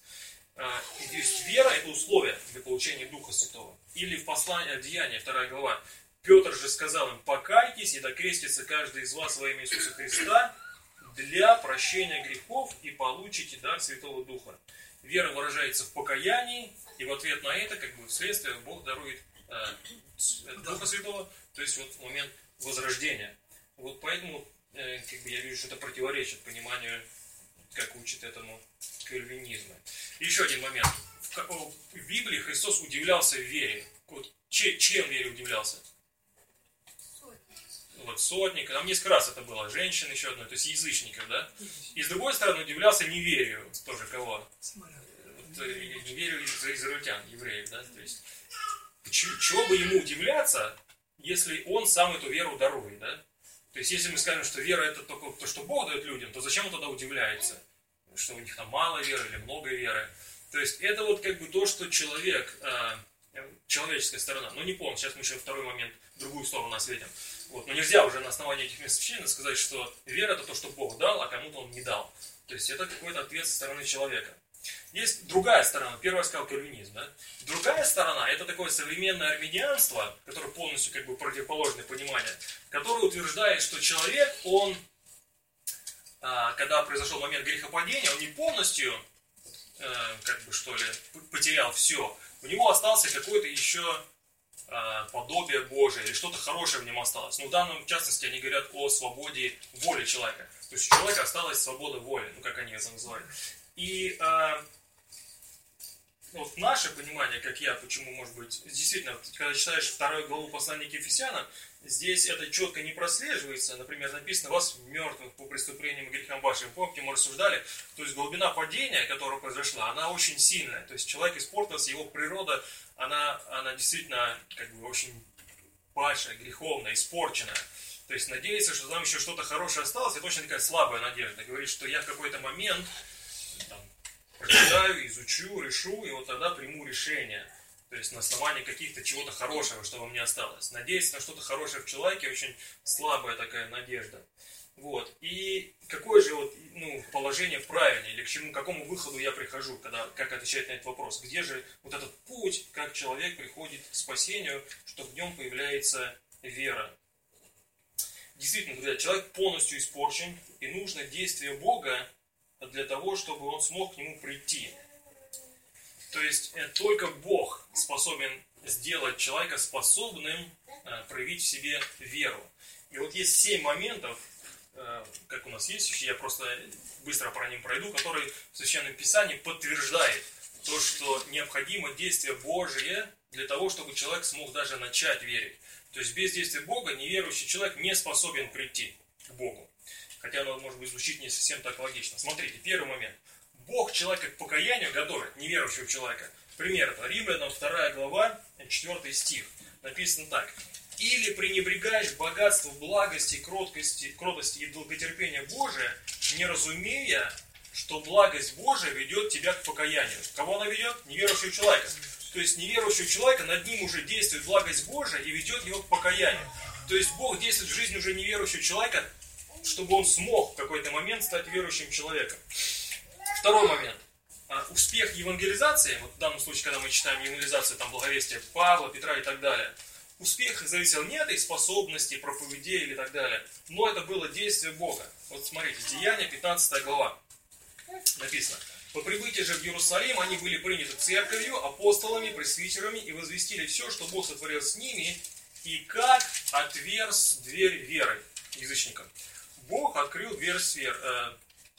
То есть вера — это условие для получения Духа Святого. Или в послании Деяния, вторая глава, Петр же сказал им: покайтесь, и докрестится каждый из вас во имя Иисуса Христа для прощения грехов, и получите дар Святого Духа. Вера выражается в покаянии, и в ответ на это, как бы вследствие, Бог дарует э, Духа Святого, то есть вот момент возрождения. Вот поэтому э, как бы я вижу, что это противоречит пониманию, как учит этому кальвинизм. Еще один момент. В, в Библии Христос удивлялся в вере. Вот, че, чем в вере удивлялся? Вот, сотник, там несколько раз это было, женщин еще одной, то есть язычников, да? И с другой стороны удивлялся неверию, тоже кого? Вот, неверию израильтян, евреев, да? То есть, чего бы ему удивляться, если он сам эту веру дарует, да? То есть, если мы скажем, что вера это только то, что Бог дает людям, то зачем он тогда удивляется? Что у них там мало веры или много веры? То есть, это вот как бы то, что человек, человеческая сторона, ну не помню, сейчас мы еще второй момент, другую сторону осветим. Вот. Но нельзя уже на основании этих мест общения сказать, что вера это то, что Бог дал, а кому-то Он не дал. То есть это какой-то ответ со стороны человека. Есть другая сторона. Первый сказал кальвинизм. Да? Другая сторона это такое современное армянианство, которое полностью как бы противоположное понимание, которое утверждает, что человек, он, когда произошел момент грехопадения, он не полностью, как бы что ли, потерял все. У него остался какой-то еще подобие Божие, или что-то хорошее в нем осталось. Но в данном, в частности, они говорят о свободе воли человека. То есть у человека осталась свобода воли, ну как они это называют. И а, вот наше понимание, как я, почему, может быть, действительно, когда читаешь вторую главу послания к Ефесянам, здесь это четко не прослеживается. Например, написано: вас мертвых по преступлениям и грехам вашим. Помните, мы рассуждали, то есть глубина падения, которая произошла, она очень сильная. То есть человек испортился, его природа, она, она действительно как бы очень падшая, греховная, испорченная. То есть надеяться, что там еще что-то хорошее осталось, это очень такая слабая надежда. Говорит, что я в какой-то момент там, прочитаю, изучу, решу, и вот тогда приму решение. То есть на основании каких-то чего-то хорошего, что во мне осталось. Надеяться на что-то хорошее в человеке очень слабая такая надежда. Вот. И какое же вот, ну, положение правильное, или к чему, к какому выходу я прихожу, когда, как отвечать на этот вопрос? Где же вот этот путь, как человек приходит к спасению, что в нем появляется вера? Действительно, друзья, человек полностью испорчен, и нужно действие Бога для того, чтобы он смог к нему прийти. То есть только Бог способен сделать человека способным проявить в себе веру. И вот есть семь моментов, как у нас есть, я просто быстро по ним пройду, которые в Священном Писании подтверждает то, что необходимо действие Божие для того, чтобы человек смог даже начать верить. То есть без действия Бога неверующий человек не способен прийти к Богу. Хотя оно, может быть, звучит не совсем так логично. Смотрите, первый момент. Бог человека к покаянию готовит, неверующего человека. Пример это Римлянам вторая глава, четвёртый стих. Написано так. «Или пренебрегаешь богатство благости, кроткости, кротости и долготерпения Божия, не разумея, что благость Божия ведет тебя к покаянию». Кого она ведет? Неверующего человека. То есть неверующего человека, над ним уже действует благость Божия и ведет его к покаянию. То есть Бог действует в жизни уже неверующего человека, чтобы он смог в какой-то момент стать верующим человеком. Второй момент. Успех евангелизации, вот в данном случае, когда мы читаем евангелизацию, там, благовестия Павла, Петра и так далее, успех зависел не от их способностей, проповедей или так далее, но это было действие Бога. Вот смотрите, Деяния, пятнадцатая глава, написано. «По прибытии же в Иерусалим они были приняты церковью, апостолами, пресвитерами и возвестили все, что Бог сотворил с ними, и как отверз дверь веры язычникам». Бог открыл дверь свер, э,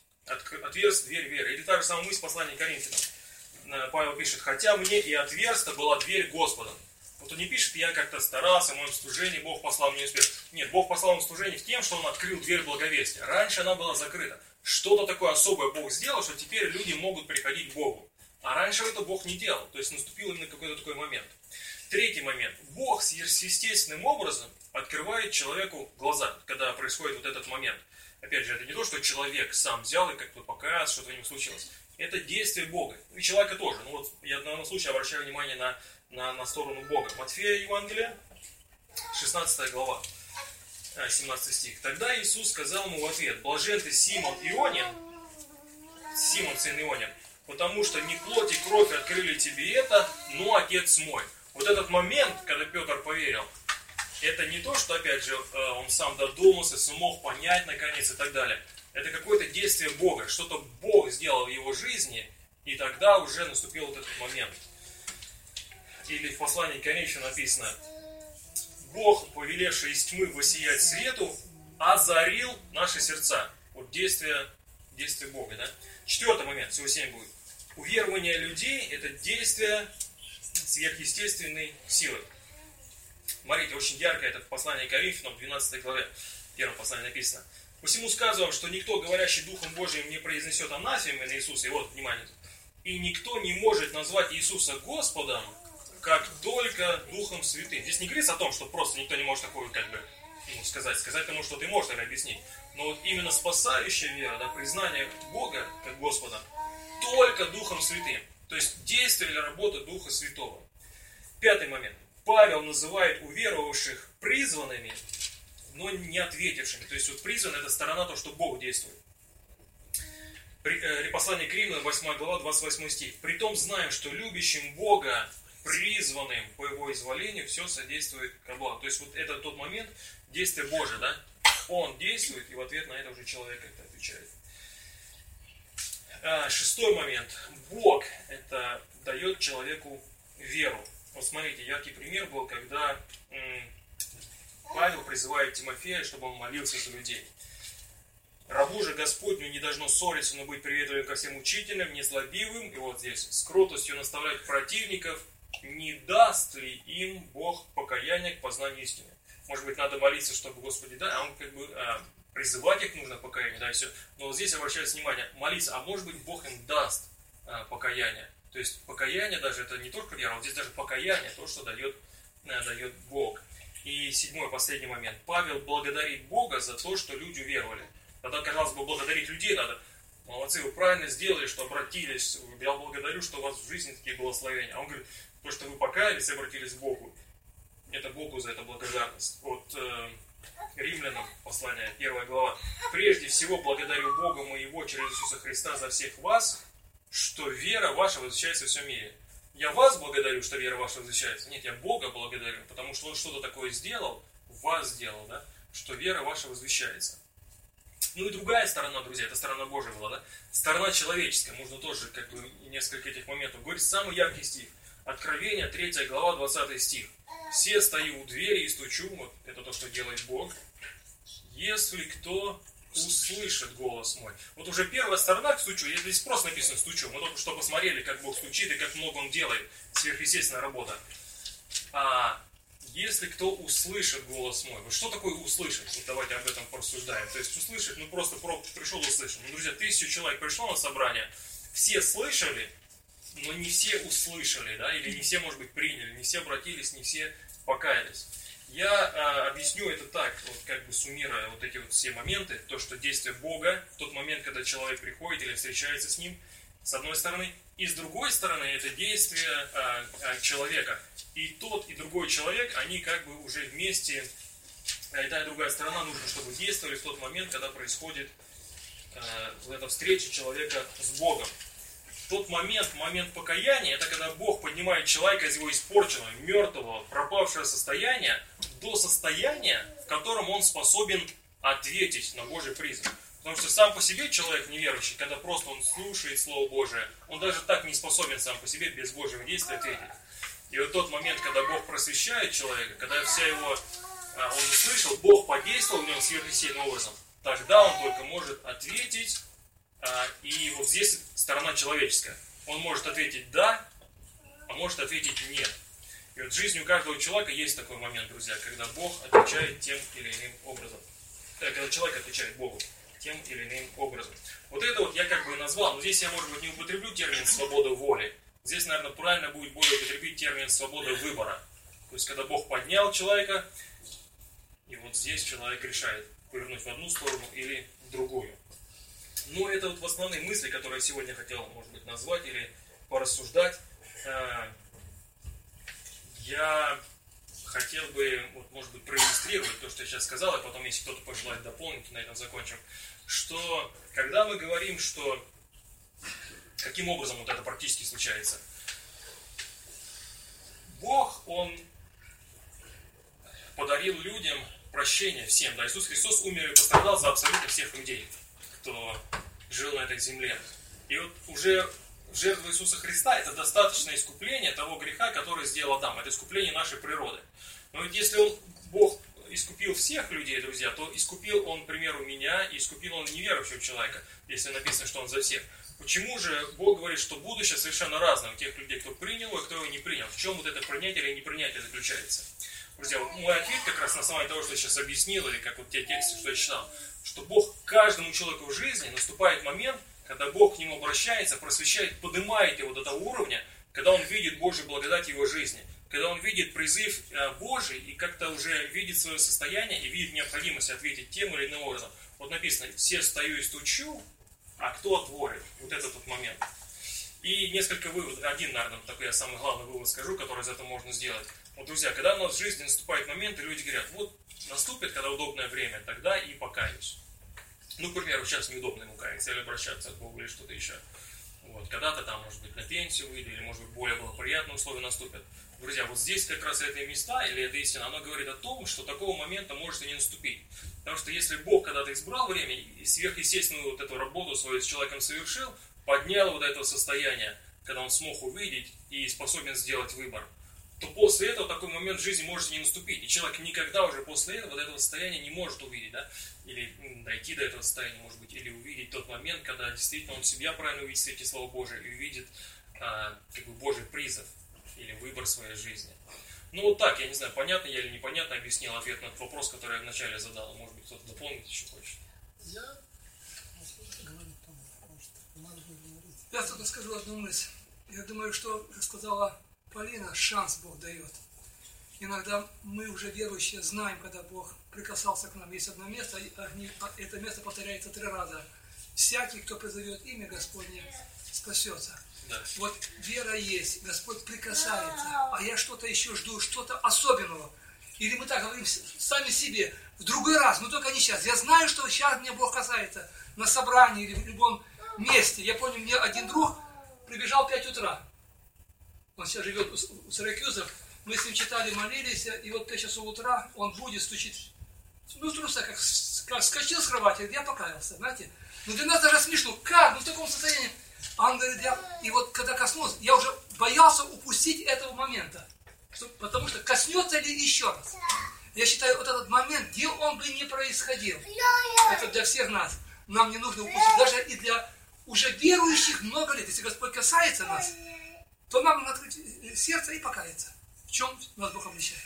отверз дверь веры. Или та же самая мысль послания к Коринфянам. Павел пишет: «Хотя мне и отверста была дверь Господом». Вот он не пишет: «Я как-то старался, в моем служении Бог послал мне успех». Нет, Бог послал ему служение в тем, что он открыл дверь благовестия. Раньше она была закрыта. Что-то такое особое Бог сделал, что теперь люди могут приходить к Богу. А раньше это Бог не делал. То есть наступил именно какой-то такой момент. Третий момент. Бог сверхъестественным образом открывает человеку глаза, когда происходит вот этот момент. Опять же, это не то, что человек сам взял и как-то покаял, что-то у него случилось. Это действие Бога. И человека тоже. Ну вот я в данном случае обращаю внимание на, на, на сторону Бога. Матфея Евангелие, шестнадцатая глава, семнадцатый стих. «Тогда Иисус сказал ему в ответ: блажен ты, Симон Ионин, Симон, сын Ионин, потому что не плоть и кровь открыли тебе это, но Отец мой». Вот этот момент, когда Петр поверил, это не то, что, опять же, он сам додумался, смог понять, наконец, и так далее. Это какое-то действие Бога, что-то Бог сделал в его жизни, и тогда уже наступил вот этот момент. Или в послании к Коринфянам написано: Бог, повелевший из тьмы воссиять свету, озарил наши сердца. Вот действие, действие Бога, да? Четвертый момент, всего семь будет. Уверование людей – это действие сверхъестественной силы. Смотрите, очень ярко это в послании к Коринфянам, в двенадцатой главе, в первом послании написано: «Посему сказывам, что никто, говорящий Духом Божиим, не произнесет анафемы на Иисуса». И вот, внимание, «И никто не может назвать Иисуса Господом, как только Духом Святым». Здесь не говорится о том, что просто никто не может такое, как бы, ну, сказать. Сказать тому, что ты можешь, или объяснить. Но вот именно спасающая вера, да, признание Бога как Господа, только Духом Святым. То есть действие или работа Духа Святого. Пятый момент. Павел называет уверовавших призванными, но не ответившими. То есть вот призван — это сторона того, что Бог действует. При послании к Римлянам, восьмая глава, двадцать восьмой стих. «Притом знаем, что любящим Бога, призванным по его изволению, все содействует ко благу». То есть вот это тот момент действия Божия, да? Он действует, и в ответ на это уже человек как-то отвечает. А, шестой момент. Бог это дает человеку веру. Вот смотрите, яркий пример был, когда м, Павел призывает Тимофея, чтобы он молился за людей. «Рабу же Господню не должно ссориться, но быть приветливым ко всем учителям, незлобивым». И вот здесь: «С кротостью наставлять противников, не даст ли им Бог покаяние к познанию истины». Может быть, надо молиться, чтобы Господи, да, а он как бы а, призывать их нужно покаяние, да, и все. Но вот здесь обращается внимание, молиться, а может быть, Бог им даст а, покаяние. То есть покаяние даже это не только вера, вот здесь даже покаяние, то, что дает, а, дает Бог. И седьмой, последний момент. Павел благодарит Бога за то, что люди уверовали. Тогда, казалось бы, благодарить людей надо. Молодцы, вы правильно сделали, что обратились. Я благодарю, что у вас в жизни такие благословения. А он говорит, то, что вы покаялись и обратились к Богу, это Богу за это благодарность. От э, Римлянам, послание, первая глава. «Прежде всего благодарю Бога моего через Иисуса Христа за всех вас, что вера ваша возвещается во всем мире». Я вас благодарю, что вера ваша возвещается. Нет, я Бога благодарю, потому что Он что-то такое сделал, вас сделал, да, что вера ваша возвещается. Ну и другая сторона, друзья, это сторона Божия была, да? Сторона человеческая, можно тоже как бы несколько этих моментов говорить. Самый яркий стих. Откровение, третья глава, двадцатый стих. «Все стою у двери и стучу», вот это то, что делает Бог, «если кто услышит голос мой». Вот уже первая сторона к стучу, здесь просто написано «стучу». Мы только что посмотрели, как Бог стучит и как много Он делает. Сверхъестественная работа. А если кто услышит голос мой. Вот что такое услышать? Вот давайте об этом порассуждаем. То есть услышать, ну просто пришел и услышал. Ну, друзья, тысячу человек пришло на собрание, все слышали, но не все услышали, да, или не все, может быть, приняли, не все обратились, не все покаялись. Я а, объясню это так, вот как бы суммируя вот эти вот все моменты, то, что действие Бога, в тот момент, когда человек приходит или встречается с Ним, с одной стороны, и с другой стороны, это действие а, а, человека. И тот, и другой человек, они как бы уже вместе, и та, и другая сторона нужно, чтобы действовали в тот момент, когда происходит а, вот эта встреча человека с Богом. Тот момент, момент покаяния, это когда Бог поднимает человека из его испорченного, мертвого, пропавшего состояния до состояния, в котором он способен ответить на Божий призыв. Потому что сам по себе человек неверующий, когда просто он слушает Слово Божие, он даже так не способен сам по себе без Божьего действия ответить. И вот тот момент, когда Бог просвещает человека, когда вся его, он услышал, Бог подействовал в нем сверхъестественным образом, тогда он только может ответить. И вот здесь сторона человеческая. Он может ответить «да», а может ответить «нет». И вот в жизни у каждого человека есть такой момент, друзья, когда Бог отвечает тем или иным образом. Когда человек отвечает Богу тем или иным образом. Вот это вот я как бы назвал, но здесь я, может быть, не употреблю термин «свобода воли». Здесь, наверное, правильно будет более употребить термин «свобода выбора». То есть, когда Бог поднял человека, и вот здесь человек решает повернуть в одну сторону или в другую. Ну, это вот в основные мысли, которые я сегодня хотел, может быть, назвать или порассуждать. Я хотел бы, вот, может быть, проиллюстрировать то, что я сейчас сказал, и потом, если кто-то пожелает дополнить, на этом закончим. Что, когда мы говорим, что каким образом вот это практически случается? Бог, Он подарил людям прощение всем. Да, Иисус Христос умер и пострадал за абсолютно всех людей, кто жил на этой земле. И вот уже жертва Иисуса Христа – это достаточное искупление того греха, который сделал Адам. Это искупление нашей природы. Но ведь если он, Бог искупил всех людей, друзья, то искупил Он, к примеру, меня, и искупил Он неверующего человека, если написано, что Он за всех. Почему же Бог говорит, что будущее совершенно разное у тех людей, кто принял его, и кто его не принял? В чем вот это принятие или непринятие заключается? Друзья, вот мой ответ как раз на основании того, что я сейчас объяснил, или как вот те тексты, что я читал, что Бог каждому человеку в жизни наступает момент, когда Бог к нему обращается, просвещает, поднимает его до того уровня, когда он видит Божью благодать в его жизни, когда он видит призыв Божий и как-то уже видит свое состояние и видит необходимость ответить тем или иным образом. Вот написано, все стою и стучу, а кто отворит? Вот этот вот момент. И несколько выводов, один, наверное, такой я самый главный вывод скажу, который из этого можно сделать. Вот, друзья, когда у нас в жизни наступает момент, и люди говорят, вот наступит, когда удобное время, тогда и покаюсь. Ну, к примеру, сейчас неудобно ему каяться, или обращаться к Богу, или что-то еще. Вот, когда-то там, может быть, на пенсию выйду, или, может быть, более благоприятные условия наступят. Друзья, вот здесь как раз эти места, или эта истина, она говорит о том, что такого момента может и не наступить. Потому что если Бог когда-то избрал время и сверхъестественную вот эту работу свою с человеком совершил, поднял его до этого состояния, когда он смог увидеть и способен сделать выбор, то после этого такой момент в жизни может не наступить. И человек никогда уже после этого, вот этого состояния не может увидеть, да, или дойти до этого состояния, может быть, или увидеть тот момент, когда действительно он себя правильно увидит в свете слова Божия и увидит а, как бы Божий призыв или выбор своей жизни. Ну вот так, я не знаю, понятно я или непонятно объяснил ответ на этот вопрос, который я вначале задал. Может быть, кто-то дополнить еще хочет. Я говорить тому, потому что надо говорить. Я тут скажу одну мысль. Я думаю, что сказала Полина, шанс Бог дает. Иногда мы уже верующие знаем, когда Бог прикасался к нам. Есть одно место, это место повторяется три раза. Всякий, кто призовет имя Господне, спасется. Да. Вот вера есть, Господь прикасается, а я что-то еще жду, что-то особенного. Или мы так говорим сами себе, в другой раз, но только не сейчас. Я знаю, что сейчас меня Бог касается на собрании или в любом месте. Я помню, мне один друг прибежал в пять утра. Он сейчас живет у Сиракюзов. Мы с ним читали, молились, и вот в пять часов утра он будет, стучит. Ну, в трусах, как, как скочил с кровати, я покаялся, знаете. Но для нас даже смешно. Как? Ну, в таком состоянии. А он говорит, я... и вот когда коснулся, я уже боялся упустить этого момента. Что, потому что коснется ли еще раз. Я считаю, вот этот момент, где он бы не происходил, это для всех нас. Нам не нужно упустить. Даже и для уже верующих много лет. Если Господь касается нас, то нам надо открыть сердце и покаяться. В чем нас Бог обличает.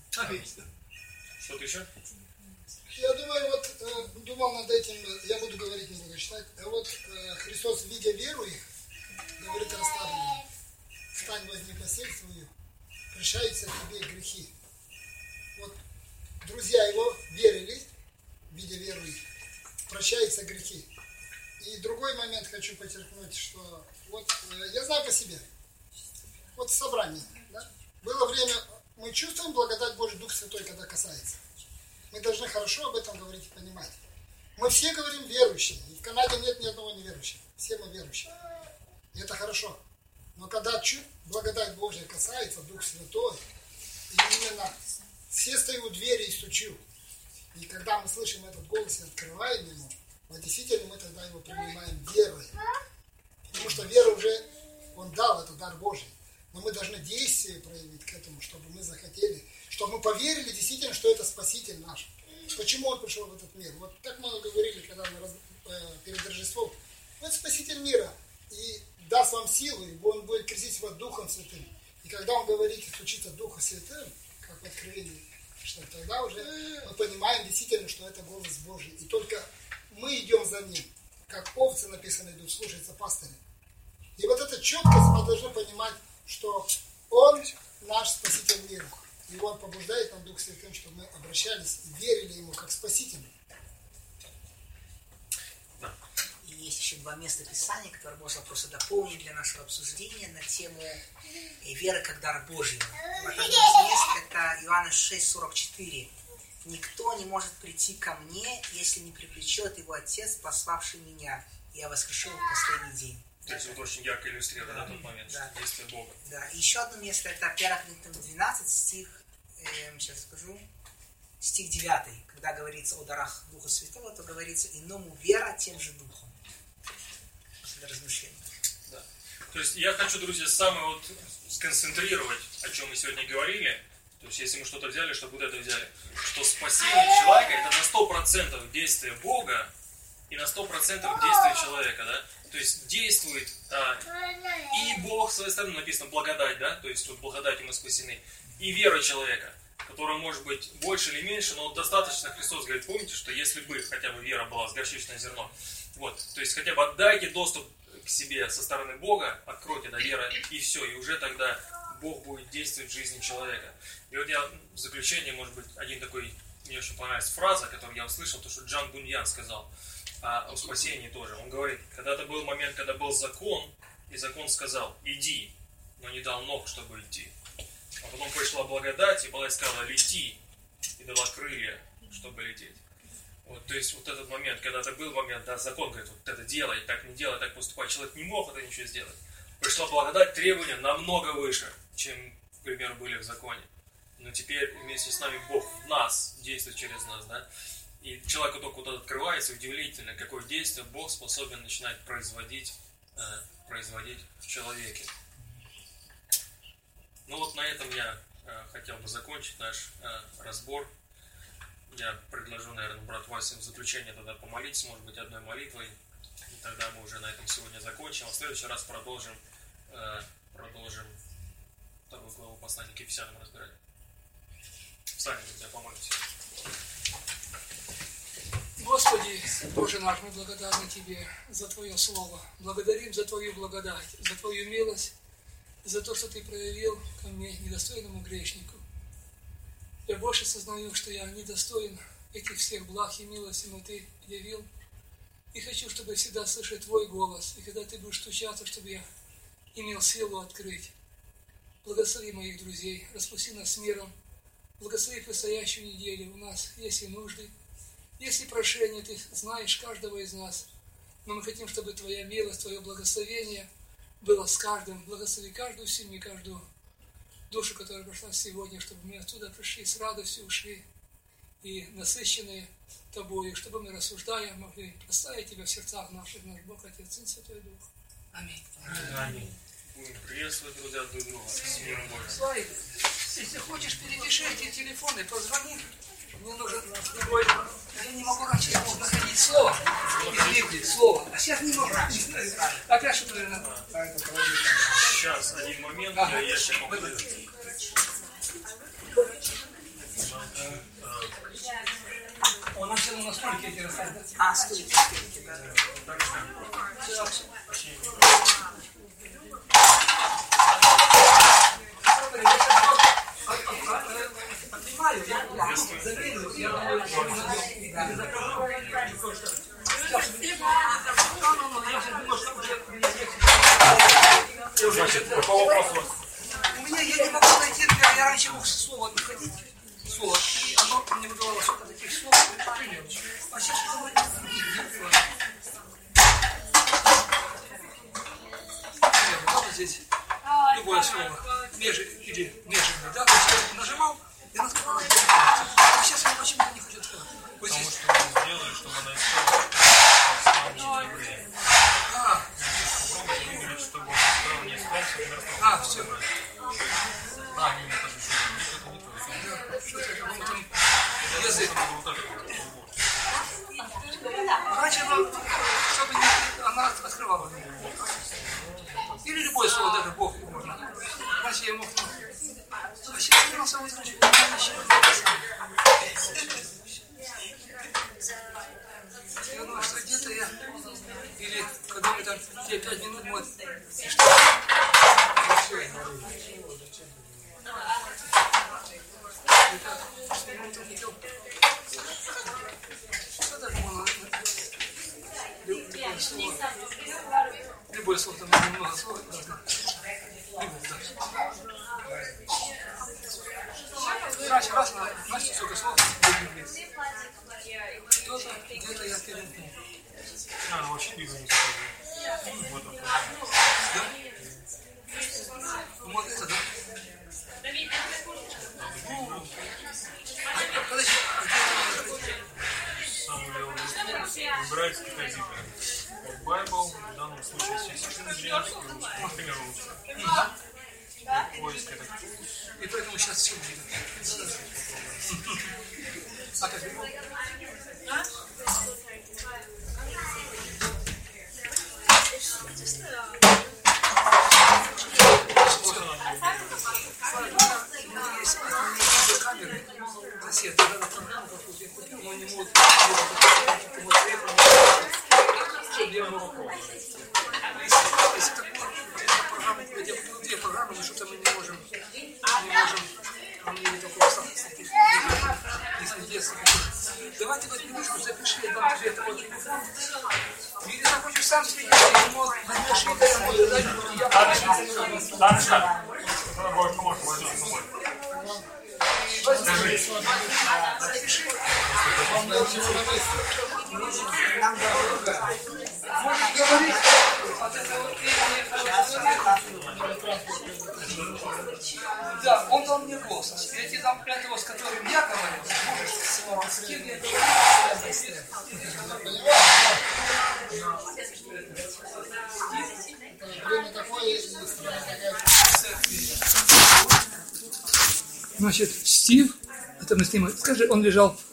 Что-то еще? Я думаю, вот э, думал над этим, я буду говорить, не буду читать. А вот э, Христос, видя веру их, говорит расставленным: встань, возьми постель свою, прощаются тебе грехи. Вот друзья его верили, видя веру их, прощаются грехи. И другой момент хочу подчеркнуть, что вот э, я знаю по себе, вот собрание, да? Было время, мы чувствуем благодать Божий, Дух Святой, когда касается. Мы должны хорошо об этом говорить и понимать. Мы все говорим верующие. И в Канаде нет ни одного неверующего. Все мы верующие. И это хорошо. Но когда чуть благодать Божья касается, Дух Святой, и именно все стою у двери и стучу. И когда мы слышим этот голос и открываем ему, вот действительно мы тогда его принимаем верой. Потому что вера уже, он дал, это дар Божий. Но мы должны действие проявить к этому, чтобы мы захотели, чтобы мы поверили действительно, что это Спаситель наш. Почему Он пришел в этот мир? Вот так много говорили, когда мы раз, э, перед Рождеством. Это Спаситель мира. И даст вам силу, и Он будет крестить вас Духом Святым. И когда Он говорит и стучится Духом Святым, как в Откровении, что тогда уже мы понимаем действительно, что это голос Божий. И только мы идем за Ним, как овцы, написано, идут слушаться пастыря. И вот эта четкость мы должны понимать, что Он наш Спаситель мира. И Он побуждает нам Дух Святым, чтобы мы обращались и верили Ему как Спасителю. И есть еще два места Писания, которые можно просто дополнить для нашего обсуждения на тему веры как дар Божий. Вот одно из мест это Иоанна шесть сорок четыре. «Никто не может прийти ко мне, если не привлечет его Отец, пославший меня. Я воскрешу его в последний день». То есть вот очень ярко иллюстрирует да, тот момент, да. Что действие Бога. Да, и еще одно место, это первое Коринфянам двенадцать стих, э, сейчас скажу, стих девятый, когда говорится о дарах Духа Святого, то говорится иному вера тем же Духом. Это размышление. Да. То есть я хочу, друзья, самое вот сконцентрировать, о чем мы сегодня говорили. То есть если мы что-то взяли, чтобы вот это взяли, что спасение человека это на сто процентов действие Бога и на сто процентов действие человека, да? То есть действует а, и Бог, с своей стороны написано благодать, да, то есть вот благодатью мы спасены, и вера человека, которая может быть больше или меньше, но достаточно, Христос говорит, помните, что если бы хотя бы вера была с горчичное зерно, вот, то есть хотя бы отдайте доступ к себе со стороны Бога, откройте, да, вера, и все, и уже тогда Бог будет действовать в жизни человека. И вот я в заключение, может быть, один такой, мне очень понравилась фраза, которую я услышал, то, что Джан Буньян сказал, А о спасении тоже. Он говорит, когда-то был момент, когда был закон, и закон сказал, иди, но не дал ног, чтобы идти. А потом пришла благодать, и благодать сказала, лети, и дала крылья, чтобы лететь. Вот, то есть вот этот момент, когда-то был момент, да, закон говорит, вот это делай, так не делай, так поступай. Человек не мог это ничего сделать. Пришла благодать, требования намного выше, чем, к примеру, были в законе. Но теперь вместе с нами Бог в нас действует через нас, да. И человеку только вот это открывается, удивительно, какое действие Бог способен начинать производить, э, производить в человеке. Ну вот на этом я э, хотел бы закончить наш э, разбор. Я предложу, наверное, брат Вася в заключение тогда помолиться, может быть, одной молитвой. И тогда мы уже на этом сегодня закончим. А в следующий раз продолжим, э, продолжим вторую главу послания к Ефесянам разбирать. Сами, друзья, помолимся. Господи, Боже наш, мы благодарны Тебе за Твое Слово. Благодарим за Твою благодать, за Твою милость, за то, что Ты проявил ко мне, недостойному грешнику. Я больше сознаю, что я недостоин этих всех благ и милостей, но Ты явил. И хочу, чтобы всегда слышать Твой голос. И когда Ты будешь стучаться, чтобы я имел силу открыть. Благослови моих друзей, распусти нас с миром. Благослови предстоящую неделю. У нас есть и нужды. Если прошение, Ты знаешь каждого из нас, но мы хотим, чтобы Твоя милость, Твое благословение было с каждым. Благослови каждую семью, каждую душу, которая прошла сегодня, чтобы мы оттуда пришли с радостью, ушли и насыщенные Тобою, чтобы мы, рассуждая, могли прославить Тебя в сердцах наших, наш Бог, Отец, Сын, Святой Дух. Аминь. Аминь. Будем приветствовать, друзья, друг друга. С миром Божьим. Славик, если хочешь, перепиши эти телефоны, позвони. Мне нужен, я не могу раньше находить слово из Библии, слово, а сейчас не могу. Опять что-то, наверное. Сейчас, один момент, я ящик могу. Он начал на столике эти расставить. А, стойте, да. Понимаю, я заверю, я думаю, что Значит, какого вопроса? у меня я не могу найти, я раньше мог слово находить, слово, и оно мне выдавало что-то таких слов, а сейчас что говорит? Вот здесь любое слово, межи или межи, да, то есть я нажимал, и оно сказала, а сейчас оно почему-то не хочет сказать. Вот Потому здесь. что он сделает, чтобы она искала еврея. А, Попробуйте выбрать, чтобы он искал не искал, чтобы а, все. А, не, это же что-то не то. Что это, ну, там язык. Вот это вот. Раньше она, чтобы не, она открывала. Или любое слово, даже Бог можно. Раньше я мог. А сейчас я на выключил. Я думаю, что где-то я. Или когда мы там те пять минут мы. Что? Что даже можно? Любое слово. Любое слово, там много слов. Раньше раз на Настя сколько слов кто-то где-то я перемкнул. А, ну вообще Библию не сказал. Вот он. Вот это, да? Ну, подожди, поиск. Это. И поэтому сейчас все будет. А как же? Камеры, кассеты, да, программу какую-то я купил, но не могут чтобы я мог попробовать. Если такую программу, я купил две программы, но что-то мы не можем, не можем, а мне никакого статуса таких если детства. Давайте вот минутку запиши, я дам тебе такой телефон. Или захочешь сам свидеть, я мог, возьмешь и я поможу. Данышка, может, поможет, возьмем с собой. Скажи. Можешь говорить от этого да, он дал мне голос. Я тебе дам этого, с которым я говорю. Можешь с кем я говорю. Время такое, Значит, Стив, это мы с ним, скажи, он лежал